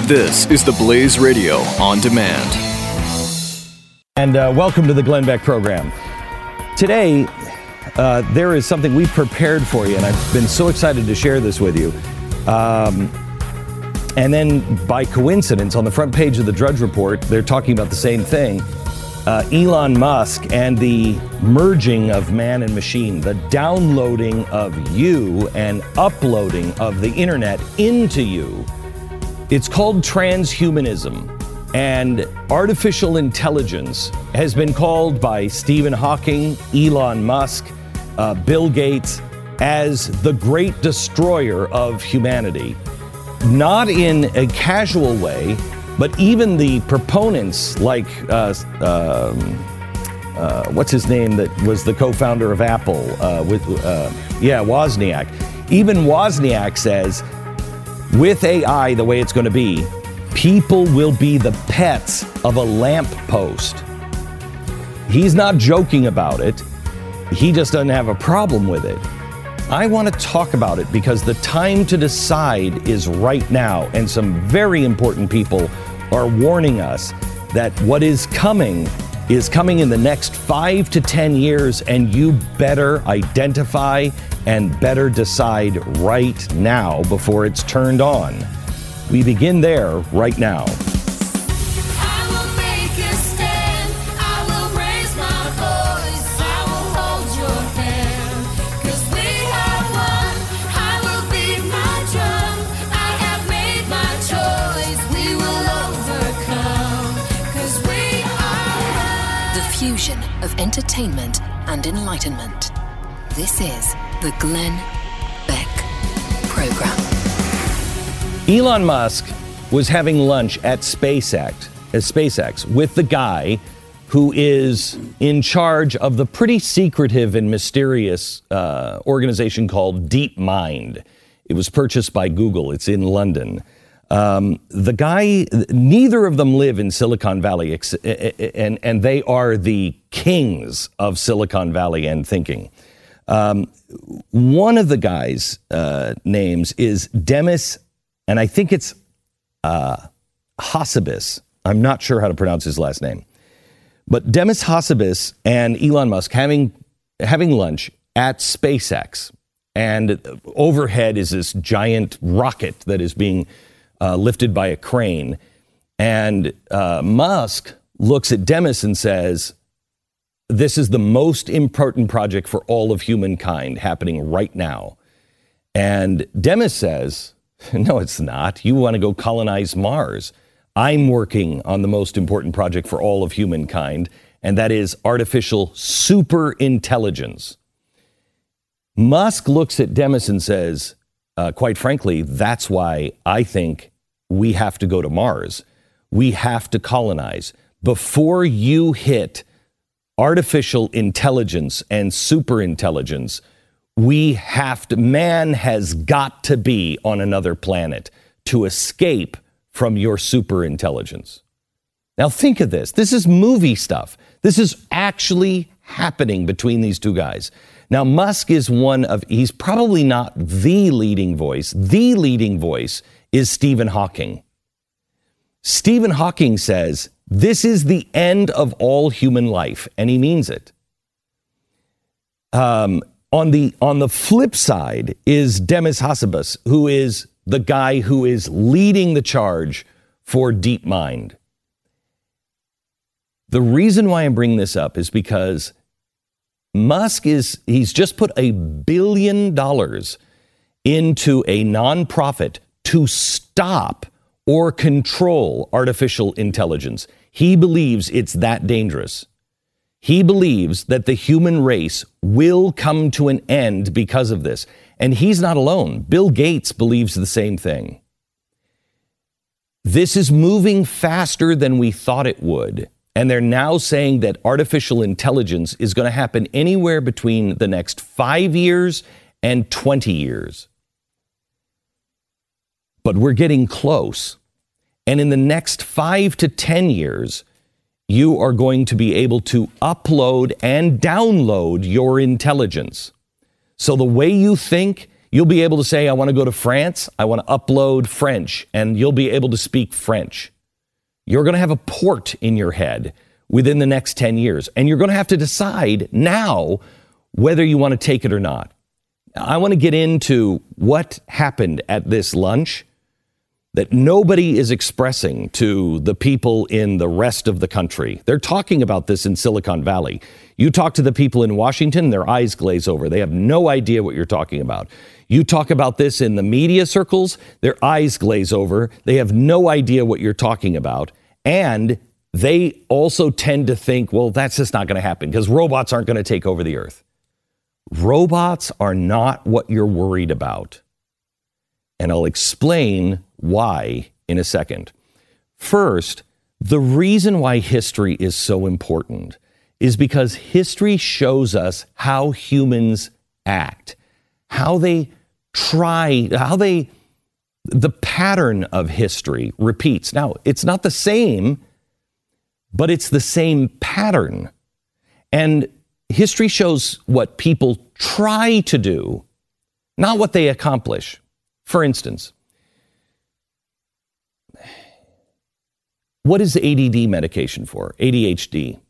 This is the Blaze Radio on demand. And welcome to the Glenn Beck program. Today, there is something we've prepared for you, and I've been so excited to share this with you. And then, by coincidence, on the front page of the Drudge Report, they're talking about the same thing. Elon Musk and the merging of man and machine, the downloading of you and uploading of the internet into you. It's called transhumanism, and artificial intelligence has been called by Stephen Hawking, Elon Musk, Bill Gates as the great destroyer of humanity. Not in a casual way, but even the proponents like, what's his name that was the co-founder of Apple, Wozniak. Even Wozniak says, with AI the way it's going to be, people will be the pets of a lamppost. He's not joking about it. He just doesn't have a problem with it. I want to talk about it because the time to decide is right now, and some very important people are warning us that what is coming in the next 5 to 10 years, and you better identify and better decide right now before it's turned on. We begin there right now. Fusion of entertainment and enlightenment. This is the Glenn Beck Program. Elon Musk was having lunch at SpaceX with the guy who is in charge of the pretty secretive and mysterious organization called DeepMind. It was purchased by Google. It's in London. The guy, neither of them live in Silicon Valley, and they are the kings of Silicon Valley and thinking. One of the guys' names is Demis, and I think it's Hassabis. I'm not sure how to pronounce his last name. But Demis Hassabis and Elon Musk having lunch at SpaceX. And overhead is this giant rocket that is being lifted by a crane. And Musk looks at Demis and says, this is the most important project for all of humankind happening right now. And Demis says, no, it's not. You want to go colonize Mars. I'm working on the most important project for all of humankind, and that is artificial superintelligence. Musk looks at Demis and says, quite frankly, that's why I think we have to go to Mars. We have to colonize. Before you hit artificial intelligence and superintelligence, man has got to be on another planet to escape from your superintelligence. Now think of this. This is movie stuff. This is actually happening between these two guys. Now, Musk is he's probably not the leading voice. The leading voice is Stephen Hawking. Stephen Hawking says, this is the end of all human life, and he means it. On the flip side is Demis Hassabis, who is the guy who is leading the charge for DeepMind. The reason why I'm bringing this up is because Musk he's just put $1 billion into a nonprofit to stop or control artificial intelligence. He believes it's that dangerous. He believes that the human race will come to an end because of this. And he's not alone. Bill Gates believes the same thing. This is moving faster than we thought it would. And they're now saying that artificial intelligence is going to happen anywhere between the next 5 years and 20 years. But we're getting close. And in the next 5 to 10 years, you are going to be able to upload and download your intelligence. So the way you think, You'll be able to say, I want to go to France. I want to upload French, and you'll be able to speak French. You're going to have a port in your head within the next 10 years, and you're going to have to decide now whether you want to take it or not. I want to get into what happened at this lunch that nobody is expressing to the people in the rest of the country. They're talking about this in Silicon Valley. You talk to the people in Washington, their eyes glaze over. They have no idea what you're talking about. You talk about this in the media circles, their eyes glaze over. They have no idea what you're talking about. And they also tend to think, well, that's just not going to happen because robots aren't going to take over the earth. Robots are not what you're worried about. And I'll explain why in a second. First, the reason why history is so important is because history shows us how humans act, the pattern of history repeats. Now, it's not the same, but it's the same pattern. And history shows what people try to do, not what they accomplish. For instance, what is ADD medication for? ADHD.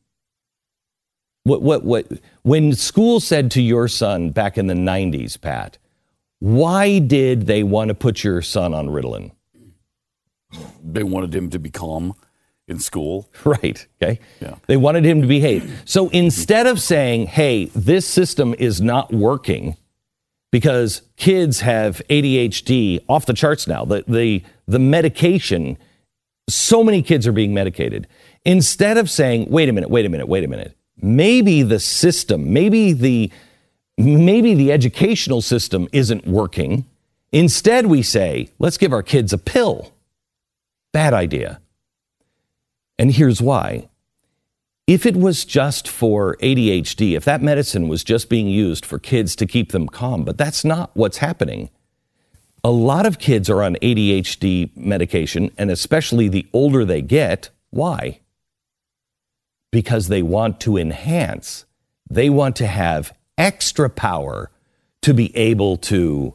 When school said to your son back in the 90s, Pat, why did they want to put your son on Ritalin? They wanted him to be calm in school. Right. Okay. Yeah. They wanted him to behave. So instead of saying, hey, this system is not working because kids have ADHD off the charts now, the medication, so many kids are being medicated. Instead of saying, wait a minute. Maybe the system, maybe the educational system isn't working. Instead, we say, let's give our kids a pill. Bad idea. And here's why. If it was just for ADHD, if that medicine was just being used for kids to keep them calm, but that's not what's happening. A lot of kids are on ADHD medication, and especially the older they get. Why? Because they want to enhance. They want to have extra power to be able to,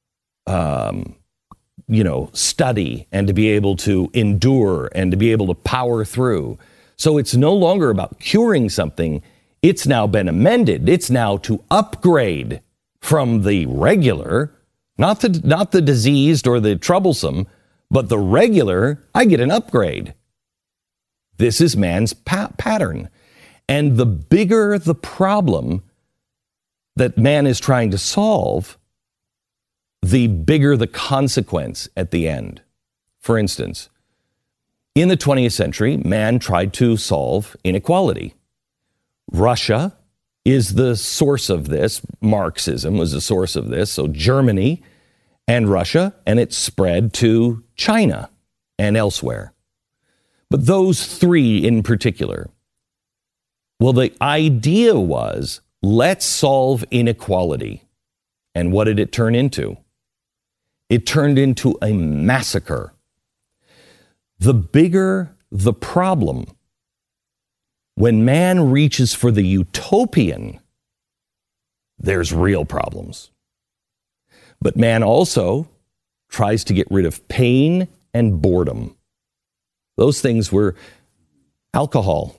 study and to be able to endure and to be able to power through. So it's no longer about curing something. It's now been amended. It's now to upgrade from the regular, not the diseased or the troublesome, but the regular. I get an upgrade. This is man's pattern. And the bigger the problem that man is trying to solve, the bigger the consequence at the end. For instance, in the 20th century, man tried to solve inequality. Russia is the source of this. Marxism was the source of this. So Germany and Russia, and it spread to China and elsewhere. But those three in particular, well, the idea was, let's solve inequality. And what did it turn into? It turned into a massacre. The bigger the problem, when man reaches for the utopian, there's real problems. But man also tries to get rid of pain and boredom. Those things were alcohol.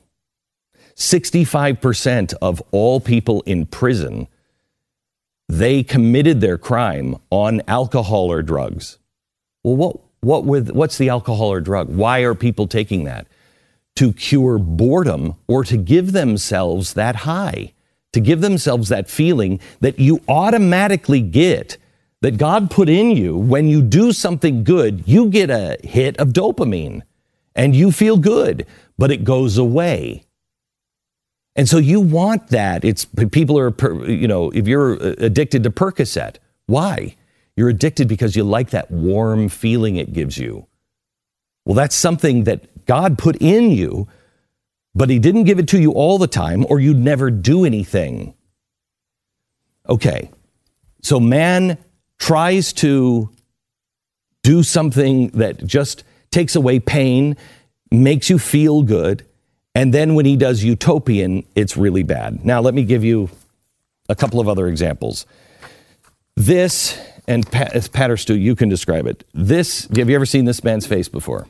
65% of all people in prison, they committed their crime on alcohol or drugs. Well, what's the alcohol or drug? Why are people taking that? To cure boredom or to give themselves that high, to give themselves that feeling that you automatically get, that God put in you. When you do something good, you get a hit of dopamine and you feel good, but it goes away. And so you want that. People are, if you're addicted to Percocet, why? You're addicted because you like that warm feeling it gives you. Well, that's something that God put in you, but he didn't give it to you all the time, or you'd never do anything. Okay, so man tries to do something that just takes away pain, makes you feel good, and then when he does utopian, it's really bad. Now, let me give you a couple of other examples. This, and Pat or Stu, you can describe it. Have you ever seen this man's face before?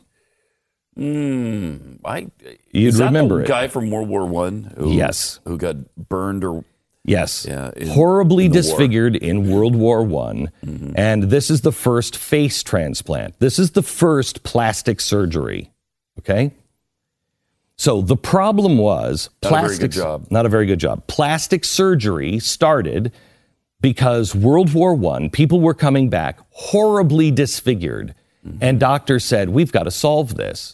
You'd remember the it. Guy from World War I? Yes. Who got burned or... Yes. Yeah, horribly in the disfigured in World War I. And this is the first face transplant. This is the first plastic surgery. Okay? So the problem was Not a very good job. Not a very good job. Plastic surgery started because World War I, people were coming back horribly disfigured. And doctors said, we've got to solve this.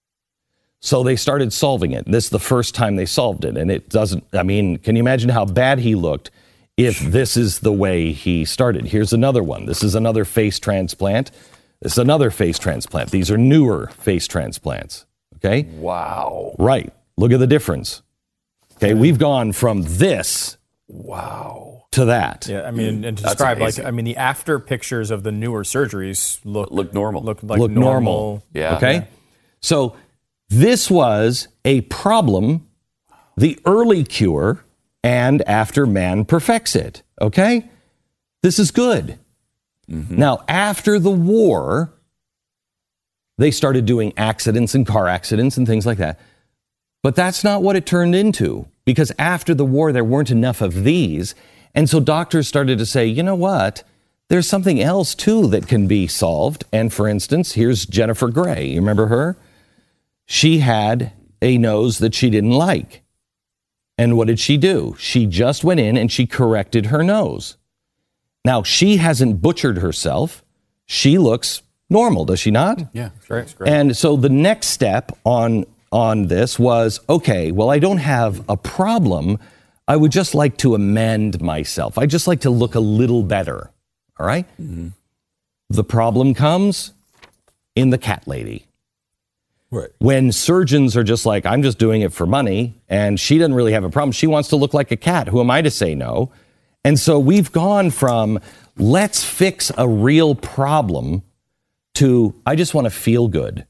So they started solving it. This is the first time they solved it. And it doesn't, I mean, can you imagine how bad he looked if this is the way he started? Here's another one. This is another face transplant. This is another face transplant. These are newer face transplants. Okay? Wow. Right. Look at the difference. Okay, we've gone from this to that. Yeah, I mean, and to describe, the after pictures of the newer surgeries look normal. Look like Look normal. Yeah. Okay? Yeah. So this was a problem, the early cure, and after man perfects it. Okay? This is good. Now, after the war, they started doing accidents and car accidents and things like that. But that's not what it turned into, because after the war, there weren't enough of these. And so doctors started to say, you know what? There's something else, too, that can be solved. And for instance, here's Jennifer Grey. You remember her? She had a nose that she didn't like. And what did she do? She just went in and she corrected her nose. Now, she hasn't butchered herself. She looks normal, does she not? Yeah, great. And so the next step on this was, okay, well, I don't have a problem. I would just like to amend myself. I just like to look a little better. All right? The problem comes in the cat lady. Right. When surgeons are just like, I'm just doing it for money, and she doesn't really have a problem. She wants to look like a cat. Who am I to say no? And so we've gone from let's fix a real problem to I just want to feel good.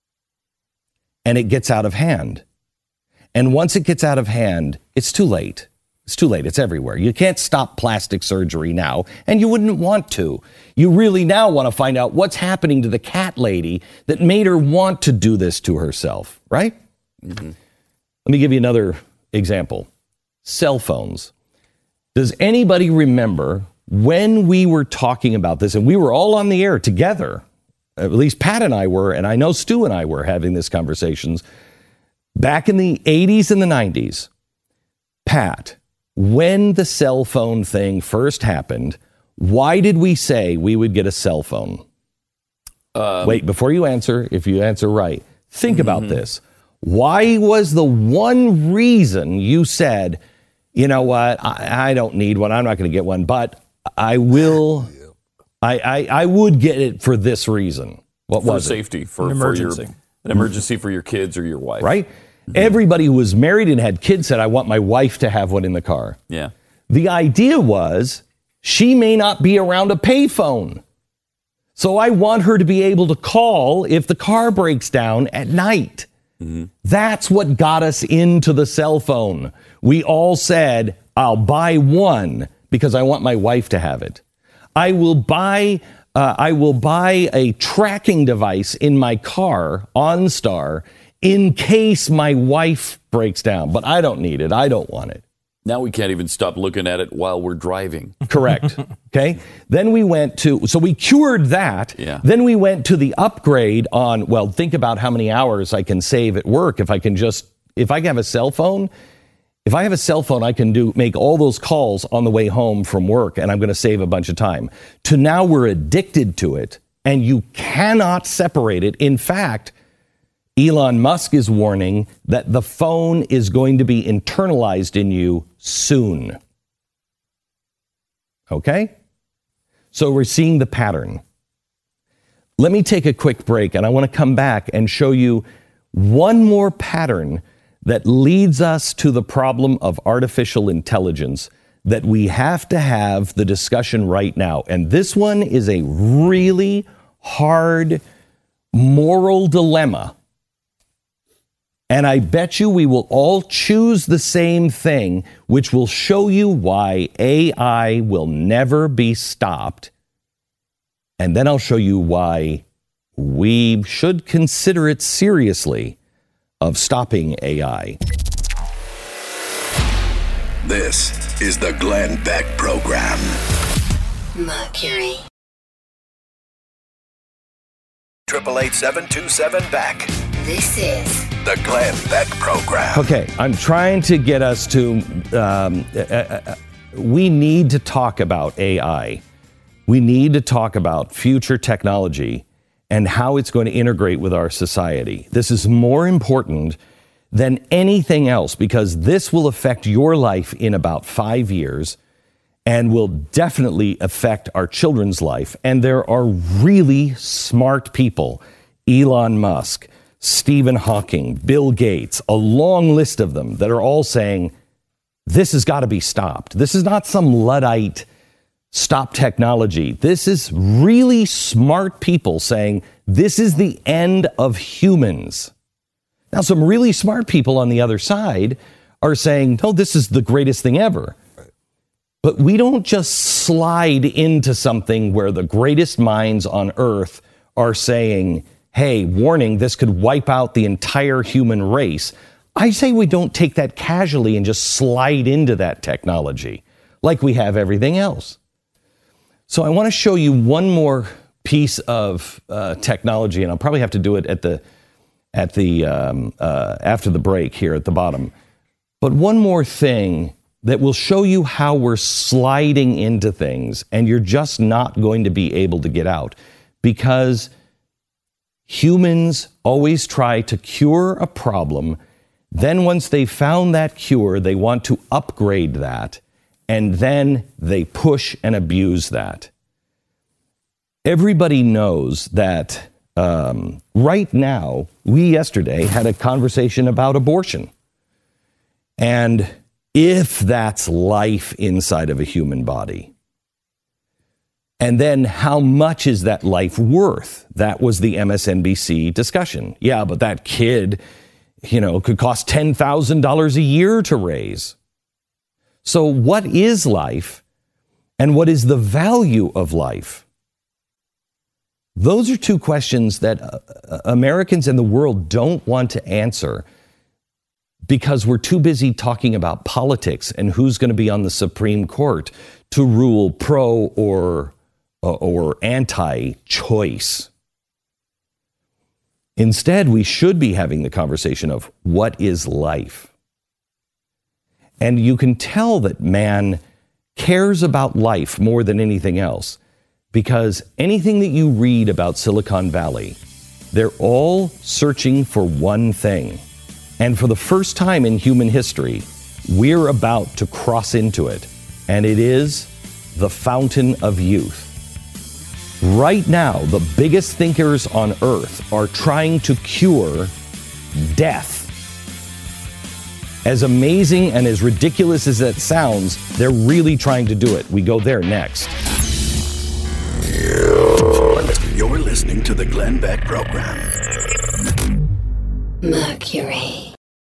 And it gets out of hand. And once it gets out of hand, it's too late. It's too late. It's everywhere. You can't stop plastic surgery now, and you wouldn't want to. You really now want to find out what's happening to the cat lady that made her want to do this to herself, right? Let me give you another example. Cell phones. Does anybody remember when we were talking about this, and we were all on the air together, at least Pat and I were, and I know Stu and I were having these conversations back in the 80s and the 90s. Pat, when the cell phone thing first happened, why did we say we would get a cell phone? Wait, before you answer, if you answer right, think about this. Why was the one reason you said, you know what, I don't need one, I'm not going to get one, but I will, I would get it for this reason? What was it? Safety, for emergency. an emergency for your kids or your wife. Right? Everybody who was married and had kids said, I want my wife to have one in the car. Yeah. The idea was she may not be around a payphone. So I want her to be able to call if the car breaks down at night. That's what got us into the cell phone. We all said, I'll buy one because I want my wife to have it. I will buy a tracking device in my car, OnStar, in case my wife breaks down, but I don't need it. I don't want it. Now we can't even stop looking at it while we're driving. Correct. Okay. Then we went to, so we cured that. Yeah. Then we went to the upgrade on, well, think about how many hours I can save at work if I have a cell phone. If I have a cell phone, I can make all those calls on the way home from work, and I'm going to save a bunch of time. To now we're addicted to it, and you cannot separate it. In fact, Elon Musk is warning that the phone is going to be internalized in you soon. Okay? So we're seeing the pattern. Let me take a quick break, and I want to come back and show you one more pattern that leads us to the problem of artificial intelligence that we have to have the discussion right now. And this one is a really hard moral dilemma. And I bet you we will all choose the same thing, which will show you why AI will never be stopped. And then I'll show you why we should consider it seriously of stopping AI. This is the Glenn Beck Program. Mercury. 888-727-BECK. This is The Glenn Beck Program. Okay, I'm trying to get us to, we need to talk about AI. We need to talk about future technology and how it's going to integrate with our society. This is more important than anything else because this will affect your life in about 5 years and will definitely affect our children's life. And there are really smart people, Elon Musk, Stephen Hawking, Bill Gates, a long list of them that are all saying, this has got to be stopped. This is not some Luddite stop technology. This is really smart people saying, this is the end of humans. Now, some really smart people on the other side are saying, no, this is the greatest thing ever. But we don't just slide into something where the greatest minds on earth are saying, hey, warning, this could wipe out the entire human race. I say we don't take that casually and just slide into that technology like we have everything else. So I want to show you one more piece of technology, and I'll probably have to do it after the break here at the bottom. But one more thing that will show you how we're sliding into things, and you're just not going to be able to get out because humans always try to cure a problem. Then once they've found that cure, they want to upgrade that, and then they push and abuse that. Everybody knows that right now, we yesterday had a conversation about abortion. And if that's life inside of a human body. And then how much is that life worth? That was the MSNBC discussion. Yeah, but that kid, could cost $10,000 a year to raise. So what is life and what is the value of life? Those are two questions that Americans and the world don't want to answer because we're too busy talking about politics and who's going to be on the Supreme Court to rule pro or anti-choice. Instead, we should be having the conversation of what is life? And you can tell that man cares about life more than anything else because anything that you read about Silicon Valley, they're all searching for one thing. And for the first time in human history, we're about to cross into it. And it is the fountain of youth. Right now, the biggest thinkers on earth are trying to cure death. As amazing and as ridiculous as that sounds, they're really trying to do it. We go there next. You're listening to the Glenn Beck Program. Mercury.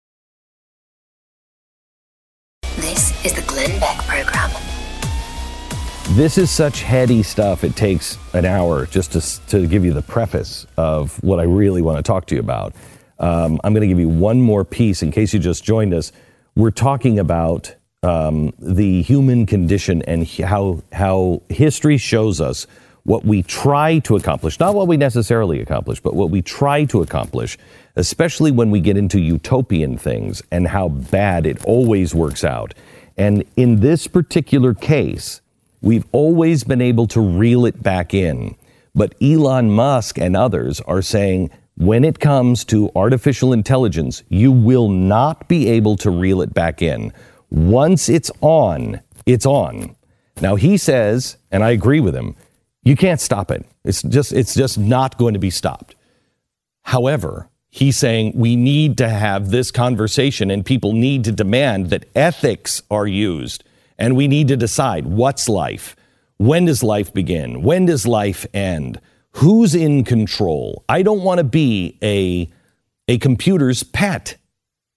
This is the Glenn Beck Program. This is such heady stuff. It takes an hour just to give you the preface of what I really want to talk to you about. I'm going to give you one more piece in case you just joined us. We're talking about the human condition and how history shows us what we try to accomplish, not what we necessarily accomplish, but what we try to accomplish, especially when we get into utopian things and how bad it always works out. And in this particular case, we've always been able to reel it back in. But Elon Musk and others are saying, when it comes to artificial intelligence, you will not be able to reel it back in. Once it's on, it's on. Now he says, and I agree with him, you can't stop it. It's just not going to be stopped. However, he's saying we need to have this conversation and people need to demand that ethics are used. And we need to decide what's life. When does life begin? When does life end? Who's in control? I don't want to be a computer's pet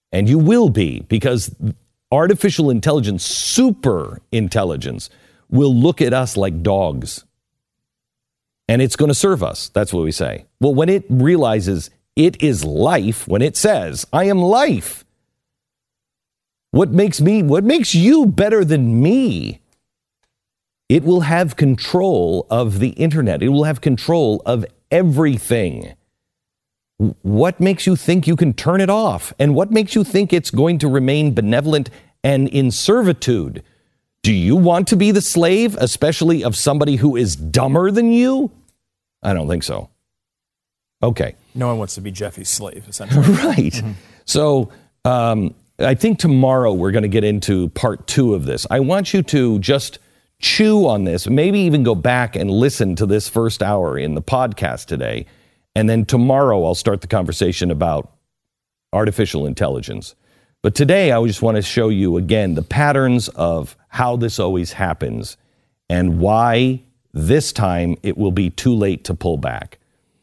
And you will be, because artificial intelligence, super intelligence, will look at us like dogs. And it's going to serve us. That's what we say. Well, when it realizes it is life, when it says, I am life, what makes you better than me? It will have control of the internet. It will have control of everything. What makes you think you can turn it off? And what makes you think it's going to remain benevolent and in servitude? Do you want to be the slave, especially of somebody who is dumber than you? I don't think so. Okay. No one wants to be Jeffy's slave, essentially. Right. Mm-hmm. So I think tomorrow we're going to get into part 2 of this. I want you to just chew on this, maybe even go back and listen to this first hour in the podcast today. And then tomorrow I'll start the conversation about artificial intelligence. But today I just want to show you again the patterns of how this always happens and why this time it will be too late to pull back.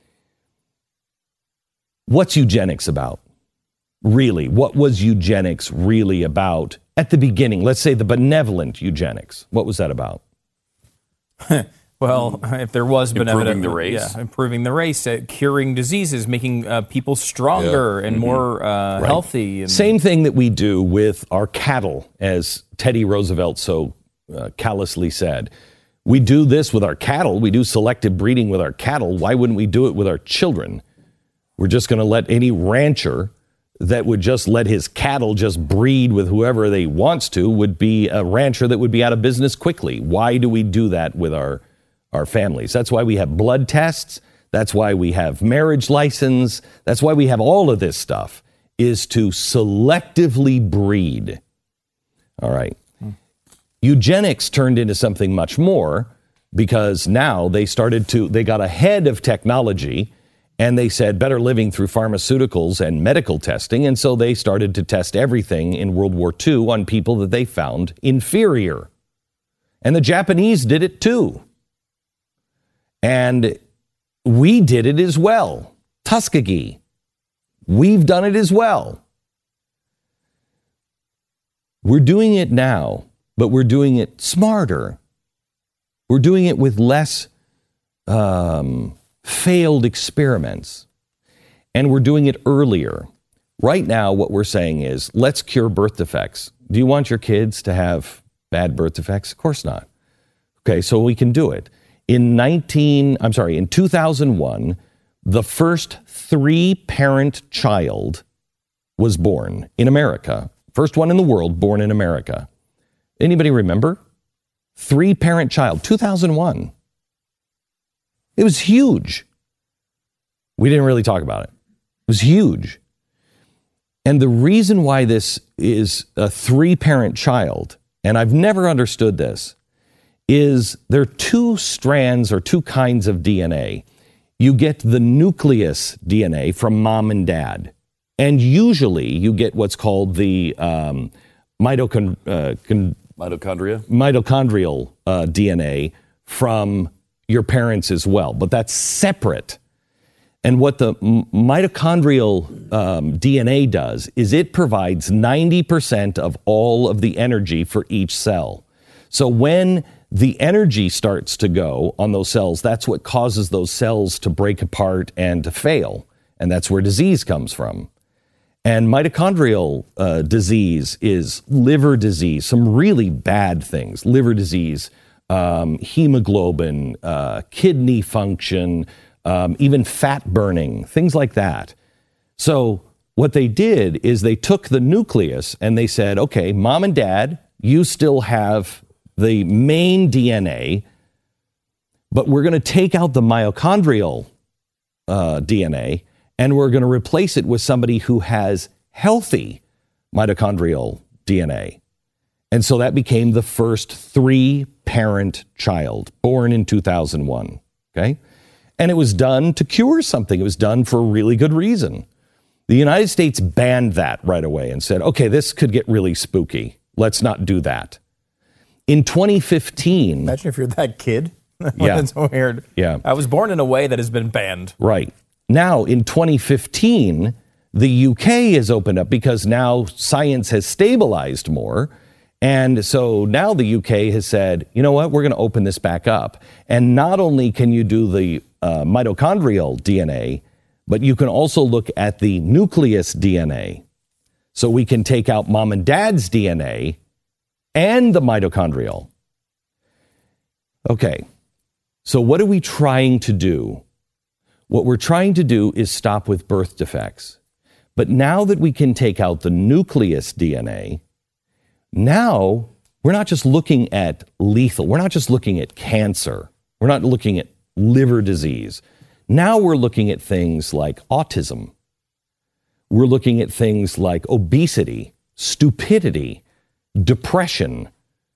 What's eugenics about? Really, what was eugenics really about at the beginning? Let's say the benevolent eugenics. What was that about? Well, if there was benevolent... Improving the race. Yeah, improving the race, curing diseases, making people stronger and more healthy. And same thing that we do with our cattle, as Teddy Roosevelt so callously said. We do this with our cattle. We do selective breeding with our cattle. Why wouldn't we do it with our children? We're just going to let any rancher that would just let his cattle just breed with whoever they wants to would be a rancher that would be out of business quickly. Why do we do that with our families? That's why we have blood tests. That's why we have marriage license. That's why we have all of this stuff, is to selectively breed. All right. Eugenics turned into something much more, because now they got ahead of technology, and they said better living through pharmaceuticals and medical testing. And so they started to test everything in World War II on people that they found inferior. And the Japanese did it too. And we did it as well. Tuskegee. We've done it as well. We're doing it now, but we're doing it smarter. We're doing it with less failed experiments. And we're doing it earlier. Right now, what we're saying is, let's cure birth defects. Do you want your kids to have bad birth defects? Of course not. Okay, so we can do it. In 2001, the first 3-parent child was born in America. First one in the world born in America. Anybody remember? 3-parent child, 2001. It was huge. We didn't really talk about it. It was huge. And the reason why this is a 3-parent child, and I've never understood this, is there are 2 strands or 2 kinds of DNA. You get the nucleus DNA from mom and dad. And usually you get what's called the mitochondrial DNA from your parents as well. But that's separate. And what the mitochondrial DNA does is it provides 90% of all of the energy for each cell. So when the energy starts to go on those cells, that's what causes those cells to break apart and to fail. And that's where disease comes from. And mitochondrial disease is liver disease, some really bad things. Liver disease, hemoglobin, kidney function, even fat burning, things like that. So what they did is they took the nucleus and they said, okay, mom and dad, you still have the main DNA, but we're going to take out the mitochondrial DNA and we're going to replace it with somebody who has healthy mitochondrial DNA. And so that became the first 3-parent child born in 2001. Okay? And it was done to cure something. It was done for a really good reason. The United States banned that right away and said, okay, this could get really spooky. Let's not do that. In 2015... Imagine if you're that kid. Yeah. That's weird. Yeah. I was born in a way that has been banned. Right. Now, in 2015, The UK has opened up because now science has stabilized more. And so now the UK has said, you know what, we're going to open this back up. And not only can you do the mitochondrial DNA, but you can also look at the nucleus DNA. So we can take out mom and dad's DNA and the mitochondrial. Okay, so what are we trying to do? What we're trying to do is stop with birth defects. But now that we can take out the nucleus DNA, now we're not just looking at lethal. We're not just looking at cancer. We're not looking at liver disease. Now we're looking at things like autism. We're looking at things like obesity, stupidity, depression.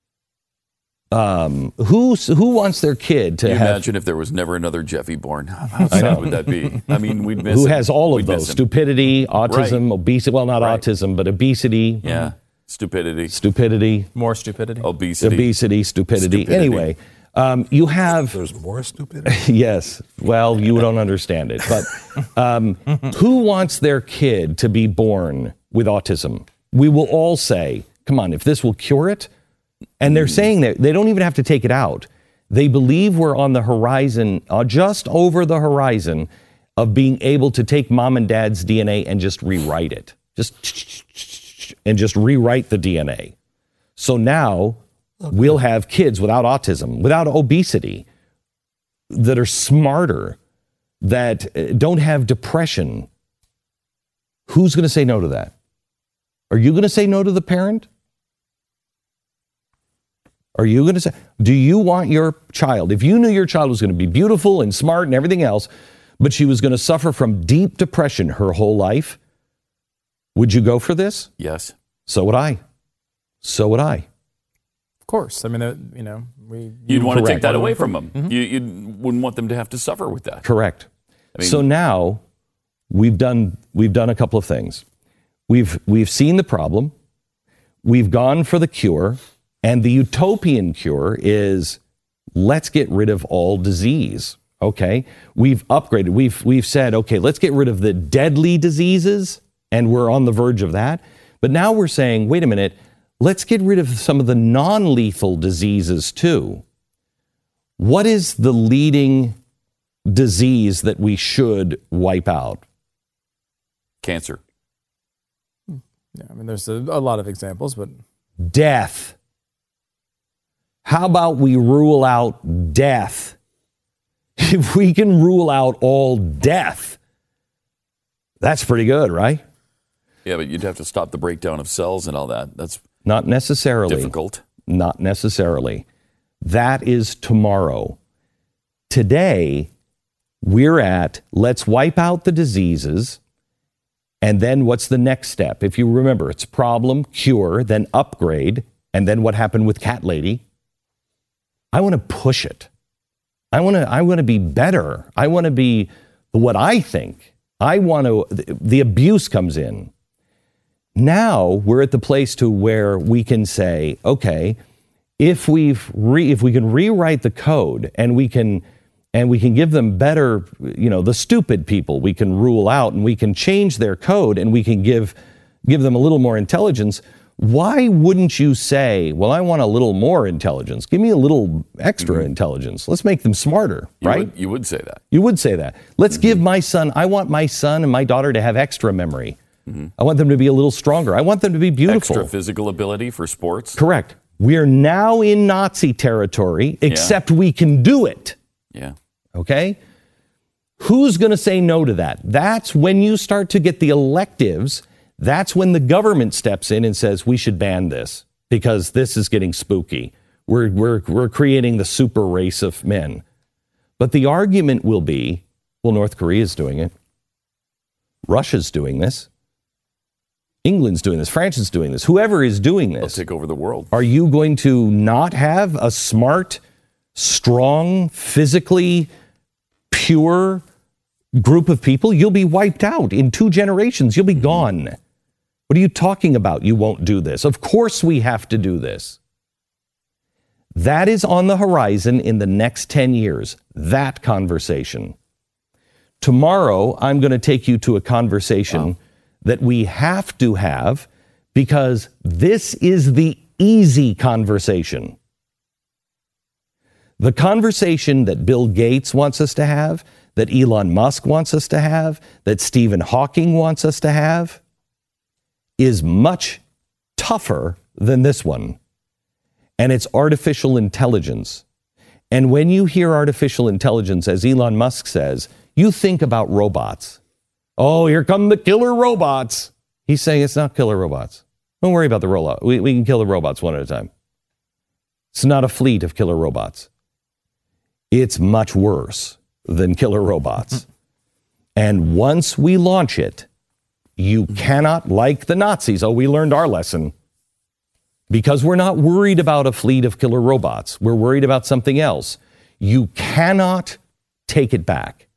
Who wants their kid to have... Imagine if there was never another Jeffy born. How sad would that be? I mean, we'd miss Who him. has all of We'd miss those? him. Stupidity, autism, obesity. Well, not Right. autism, but obesity. Yeah. Stupidity. Stupidity. More stupidity. Obesity. Stupidity. Anyway, you have... There's more stupidity. Yes. Well, you don't understand it. But who wants their kid to be born with autism? We will all say, come on, if this will cure it. And they're saying that they don't even have to take it out. They believe we're on the horizon, just over the horizon of being able to take mom and dad's DNA and just rewrite it. Just rewrite the DNA. So now we'll have kids without autism, without obesity, that are smarter, that don't have depression. Who's going to say no to that? Are you going to say no to the parent? Are you going to say, do you want your child, if you knew your child was going to be beautiful and smart and everything else, but she was going to suffer from deep depression her whole life, would you go for this? Yes. So would I. So would I. Of course. I mean, You'd want to Correct. take that away from them. You wouldn't want them to have to suffer with that. Correct. I mean- So now we've done a couple of things. We've seen the problem. We've gone for the cure. And the utopian cure is let's get rid of all disease. Okay, we've upgraded. We've said, okay, let's get rid of the deadly diseases, and we're on the verge of that. But now we're saying, wait a minute, let's get rid of some of the non-lethal diseases too. What is the leading disease that we should wipe out? Cancer. Yeah, I mean, there's a lot of examples, but Death. How about we rule out death? If we can rule out all death, that's pretty good, right? Yeah, but you'd have to stop the breakdown of cells and all that. That's Not necessarily. difficult. Not necessarily. That is tomorrow. Today, we're at let's wipe out the diseases. And then what's the next step? If you remember, it's problem, cure, then upgrade. And then what happened with Cat Lady? I want to push it. I want to be better. I want to be what I think. The abuse comes in. Now we're at the place to where we can say, okay, if we can rewrite the code and we can give them better, the stupid people we can rule out, and we can change their code, and we can give them a little more intelligence. Why wouldn't you say, well, I want a little more intelligence. Give me a little extra intelligence. Let's make them smarter, right? You would say that. You would say that. Let's give I want my son and my daughter to have extra memory. I want them to be a little stronger. I want them to be beautiful. Extra physical ability for sports. Correct. We're now in Nazi territory, except we can do it. Yeah. Okay? Who's going to say no to that? That's when you start to get the electives. That's when the government steps in and says, we should ban this because this is getting spooky. We're creating the super race of men. But the argument will be, well, North Korea's doing it. Russia's doing this. England's doing this. France is doing this. Whoever is doing They'll this. take over the world. Are you going to not have a smart, strong, physically pure group of people? You'll be wiped out in 2 generations. You'll be gone. What are you talking about? You won't do this. Of course we have to do this. That is on the horizon in the next 10 years, that conversation. Tomorrow, I'm going to take you to a conversation that we have to have because this is the easy conversation. The conversation that Bill Gates wants us to have, that Elon Musk wants us to have, that Stephen Hawking wants us to have, is much tougher than this one. And it's artificial intelligence. And when you hear artificial intelligence, as Elon Musk says, you think about robots. Oh, here come the killer robots. He's saying it's not killer robots. Don't worry about the rollout. We can kill the robots one at a time. It's not a fleet of killer robots. It's much worse than killer robots. And once we launch it, you cannot, like the Nazis, we learned our lesson. Because we're not worried about a fleet of killer robots. We're worried about something else. You cannot take it back.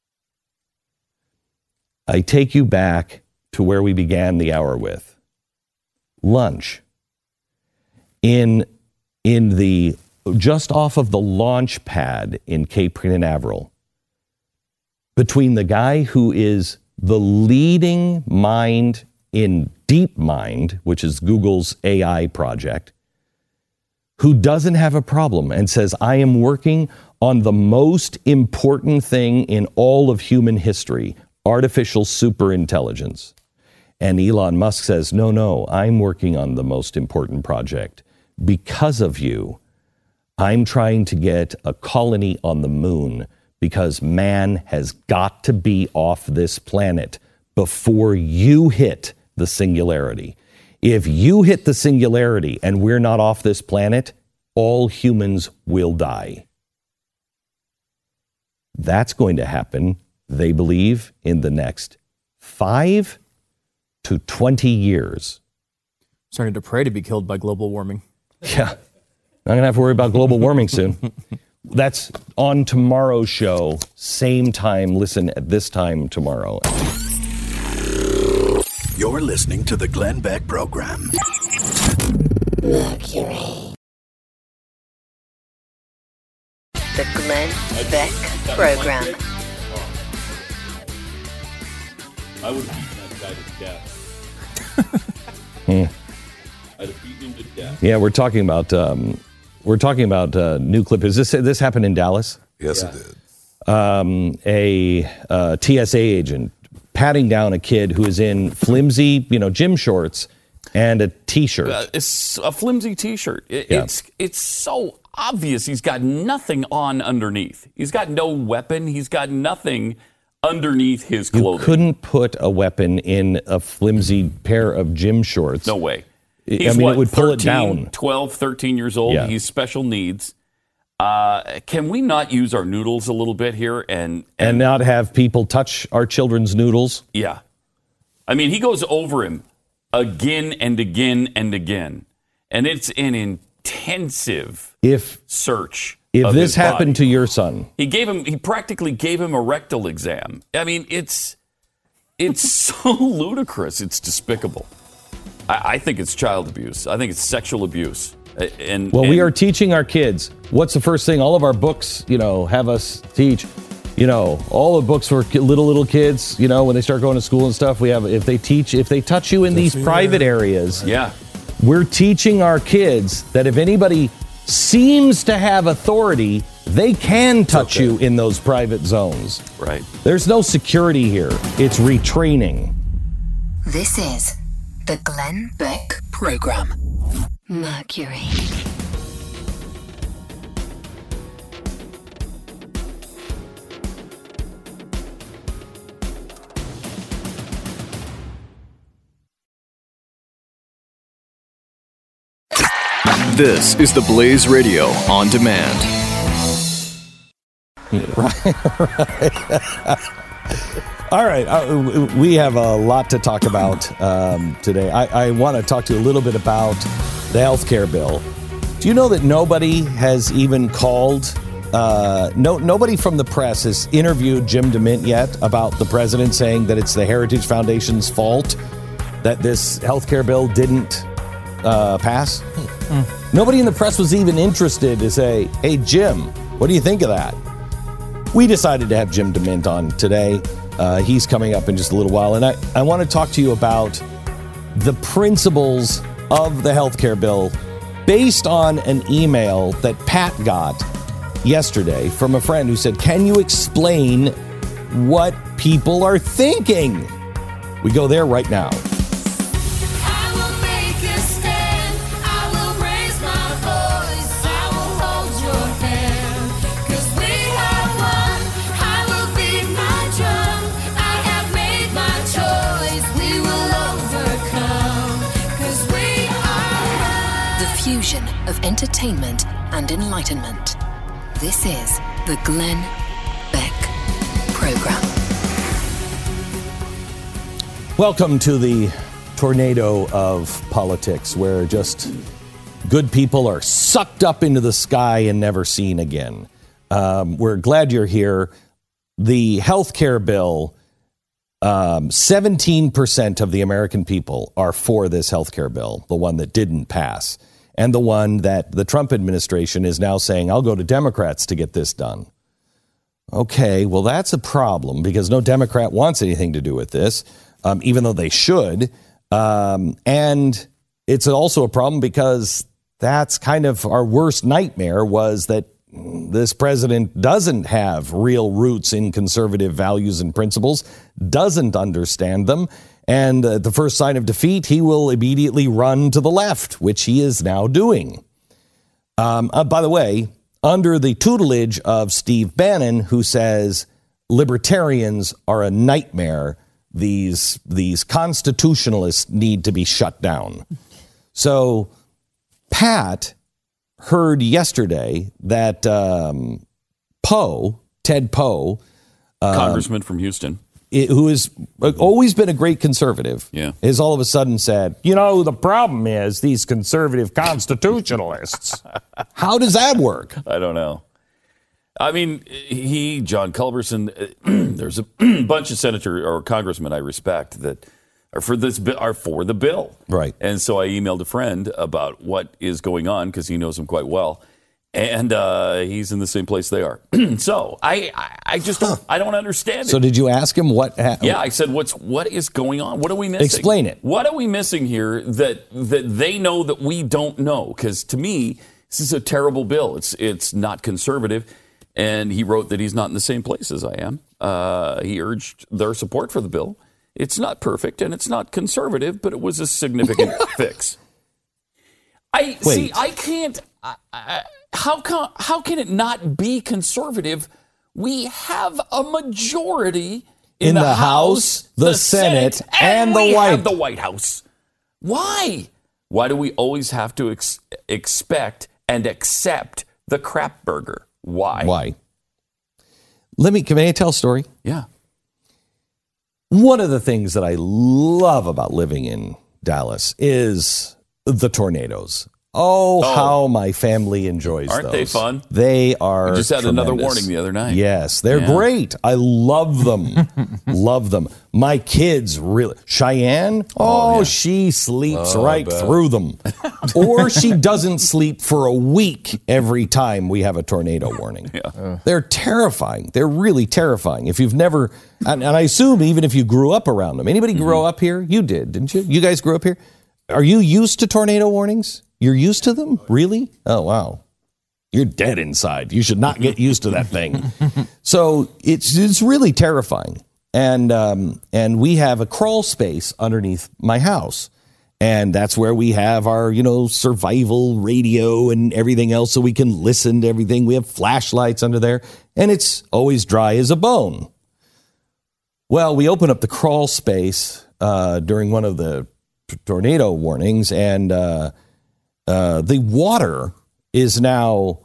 I take you back to where we began the hour with. Lunch. In the, just off of the launch pad in Cape Canaveral, between the guy who is the leading mind in DeepMind, which is Google's AI project, who doesn't have a problem and says, I am working on the most important thing in all of human history, artificial superintelligence. And Elon Musk says, no, I'm working on the most important project. Because of you, I'm trying to get a colony on the moon because man has got to be off this planet before you hit the singularity. If you hit the singularity and we're not off this planet, all humans will die. That's going to happen, they believe, in the next 5 to 20 years. Starting to pray to be killed by global warming. Yeah. Not going to have to worry about global warming soon. That's on tomorrow's show. Same time. Listen at this time tomorrow. You're listening to the Glenn Beck Program. Mercury. The Glenn Beck Program. I would beat that guy to death. I'd have beaten him to death. Yeah, we're talking about new clip. Is this happened in Dallas? Yes, it did. A TSA agent patting down a kid who is in flimsy, gym shorts and a T-shirt. It's a flimsy T-shirt. It's so obvious he's got nothing on underneath. He's got no weapon. He's got nothing underneath his clothing. You couldn't put a weapon in a flimsy pair of gym shorts. No way. It would pull it down. 12, 13 years old. Yeah. He's special needs. Can we not use our noodles a little bit here and not have people touch our children's noodles? Yeah. I mean, he goes over him again and again and again. And it's an intensive search. If this happened to your son, he practically gave him a rectal exam. I mean, it's so ludicrous. It's despicable. I think it's child abuse. I think it's sexual abuse. We are teaching our kids. What's the first thing? All of our books, have us teach. All the books for little kids. When they start going to school and stuff, we have. If they touch you in these private areas, we're teaching our kids that if anybody seems to have authority, they can touch you in those private zones. Right. There's no security here. It's retraining. This is the Glenn Beck Program. Mercury. This is the Blaze Radio on demand. All right, we have a lot to talk about today. I want to talk to you a little bit about the health care bill. Do you know that nobody has even called, nobody from the press has interviewed Jim DeMint yet about the president saying that it's the Heritage Foundation's fault that this health care bill didn't pass? Nobody in the press was even interested to say, hey, Jim, what do you think of that? We decided to have Jim DeMint on today. He's coming up in just a little while. And I want to talk to you about the principles of the health care bill based on an email that Pat got yesterday from a friend who said, can you explain what people are thinking? We go there right now. I will make a stand. I will raise my voice. I will hold your hand. 'Cause we have won. I will beat my drum. I have made my choice. We will overcome. 'Cause we are The fusion of entertainment and enlightenment. This is the Glenn Beck Program. Welcome to the tornado of politics, where just good people are sucked up into the sky and never seen again. We're glad you're here. The health care bill, 17% of the American people are for this health care bill, the one that didn't pass, and the one that the Trump administration is now saying, I'll go to Democrats to get this done. Okay, well, that's a problem because no Democrat wants anything to do with this. Even though they should. And it's also a problem because that's kind of our worst nightmare, was that this president doesn't have real roots in conservative values and principles, doesn't understand them. And the first sign of defeat, he will immediately run to the left, which he is now doing. By the way, under the tutelage of Steve Bannon, who says libertarians are a nightmare, these constitutionalists need to be shut down. So Pat heard yesterday that Ted Poe, Congressman from Houston, who has always been a great conservative, has all of a sudden said, the problem is these conservative constitutionalists. How does that work? I don't know. I mean, John Culberson, there's a bunch of senator or congressmen I respect that are for the bill. Right. And so I emailed a friend about what is going on because he knows them quite well. And he's in the same place they are. So I just don't understand it. So did you ask him what happened? Yeah, I said, what is going on? What are we missing? Explain it. What are we missing here that they know that we don't know? Because to me, this is a terrible bill. It's not conservative. And he wrote that he's not in the same place as I am. He urged their support for the bill. It's not perfect and it's not conservative, but it was a significant fix. I can't. How can it not be conservative? We have a majority in the House, the Senate, and the White House. Why? Why do we always have to expect and accept the crap burger? Why? Can I tell a story? Yeah. One of the things that I love about living in Dallas is the tornadoes. Oh, how my family enjoys those. Aren't they fun? They are We just had tremendous. another warning the other night. Yes, they're great. I love them. Love them. My kids really. Cheyenne, she sleeps through them. Or she doesn't sleep for a week every time we have a tornado warning. Yeah. They're terrifying. They're really terrifying. If you've never, and I assume even if you grew up around them. Anybody grow up here? You did, didn't you? You guys grew up here? Are you used to tornado warnings? You're used to them? Really? Oh, wow. You're dead inside. You should not get used to that thing. So it's really terrifying. And we have a crawl space underneath my house. And that's where we have our, survival radio and everything else so we can listen to everything. We have flashlights under there. And it's always dry as a bone. Well, we open up the crawl space during one of the tornado warnings, and the water is now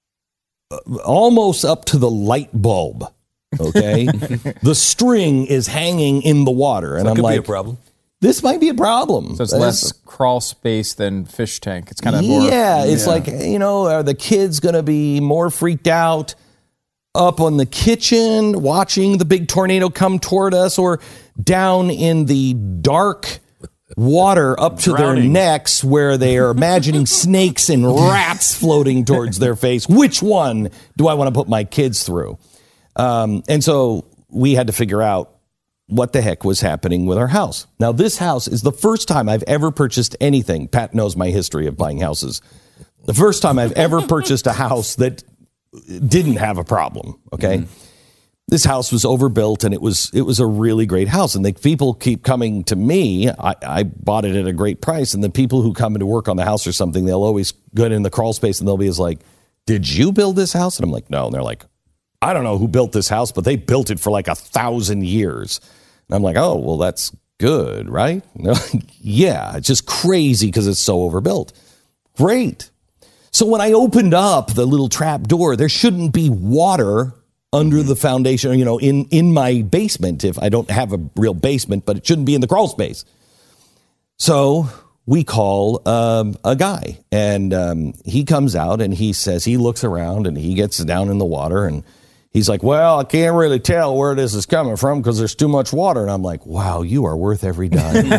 almost up to the light bulb. Okay, the string is hanging in the water, and I'm like, be a problem. This might be a problem. So it's less crawl space than fish tank. It's kind of more. Yeah, it's like, are the kids going to be more freaked out up on the kitchen watching the big tornado come toward us, or down in the dark water up to their necks where they are imagining snakes and rats floating towards their face? Which one do I want to put my kids through? And so we had to figure out what the heck was happening with our house. Now, this house is the first time I've ever purchased anything. Pat knows my history of buying houses. The first time I've ever purchased a house that didn't have a problem, okay? This house was overbuilt, and it was a really great house. And the people keep coming to me. I bought it at a great price, and the people who come in to work on the house or something, they'll always go in the crawl space, and they'll be like, did you build this house? And I'm like, no. And they're like, I don't know who built this house, but they built it for like 1,000 years. And I'm like, oh, well, that's good, right? And they're like, yeah, it's just crazy because it's so overbuilt. Great. So when I opened up the little trap door, there shouldn't be water under the foundation, in my basement if I don't have a real basement, but it shouldn't be in the crawl space. So we call a guy, and he comes out, and he says, he looks around, and he gets down in the water, and he's like, well, I can't really tell where this is coming from because there's too much water. And I'm like, wow, you are worth every dime.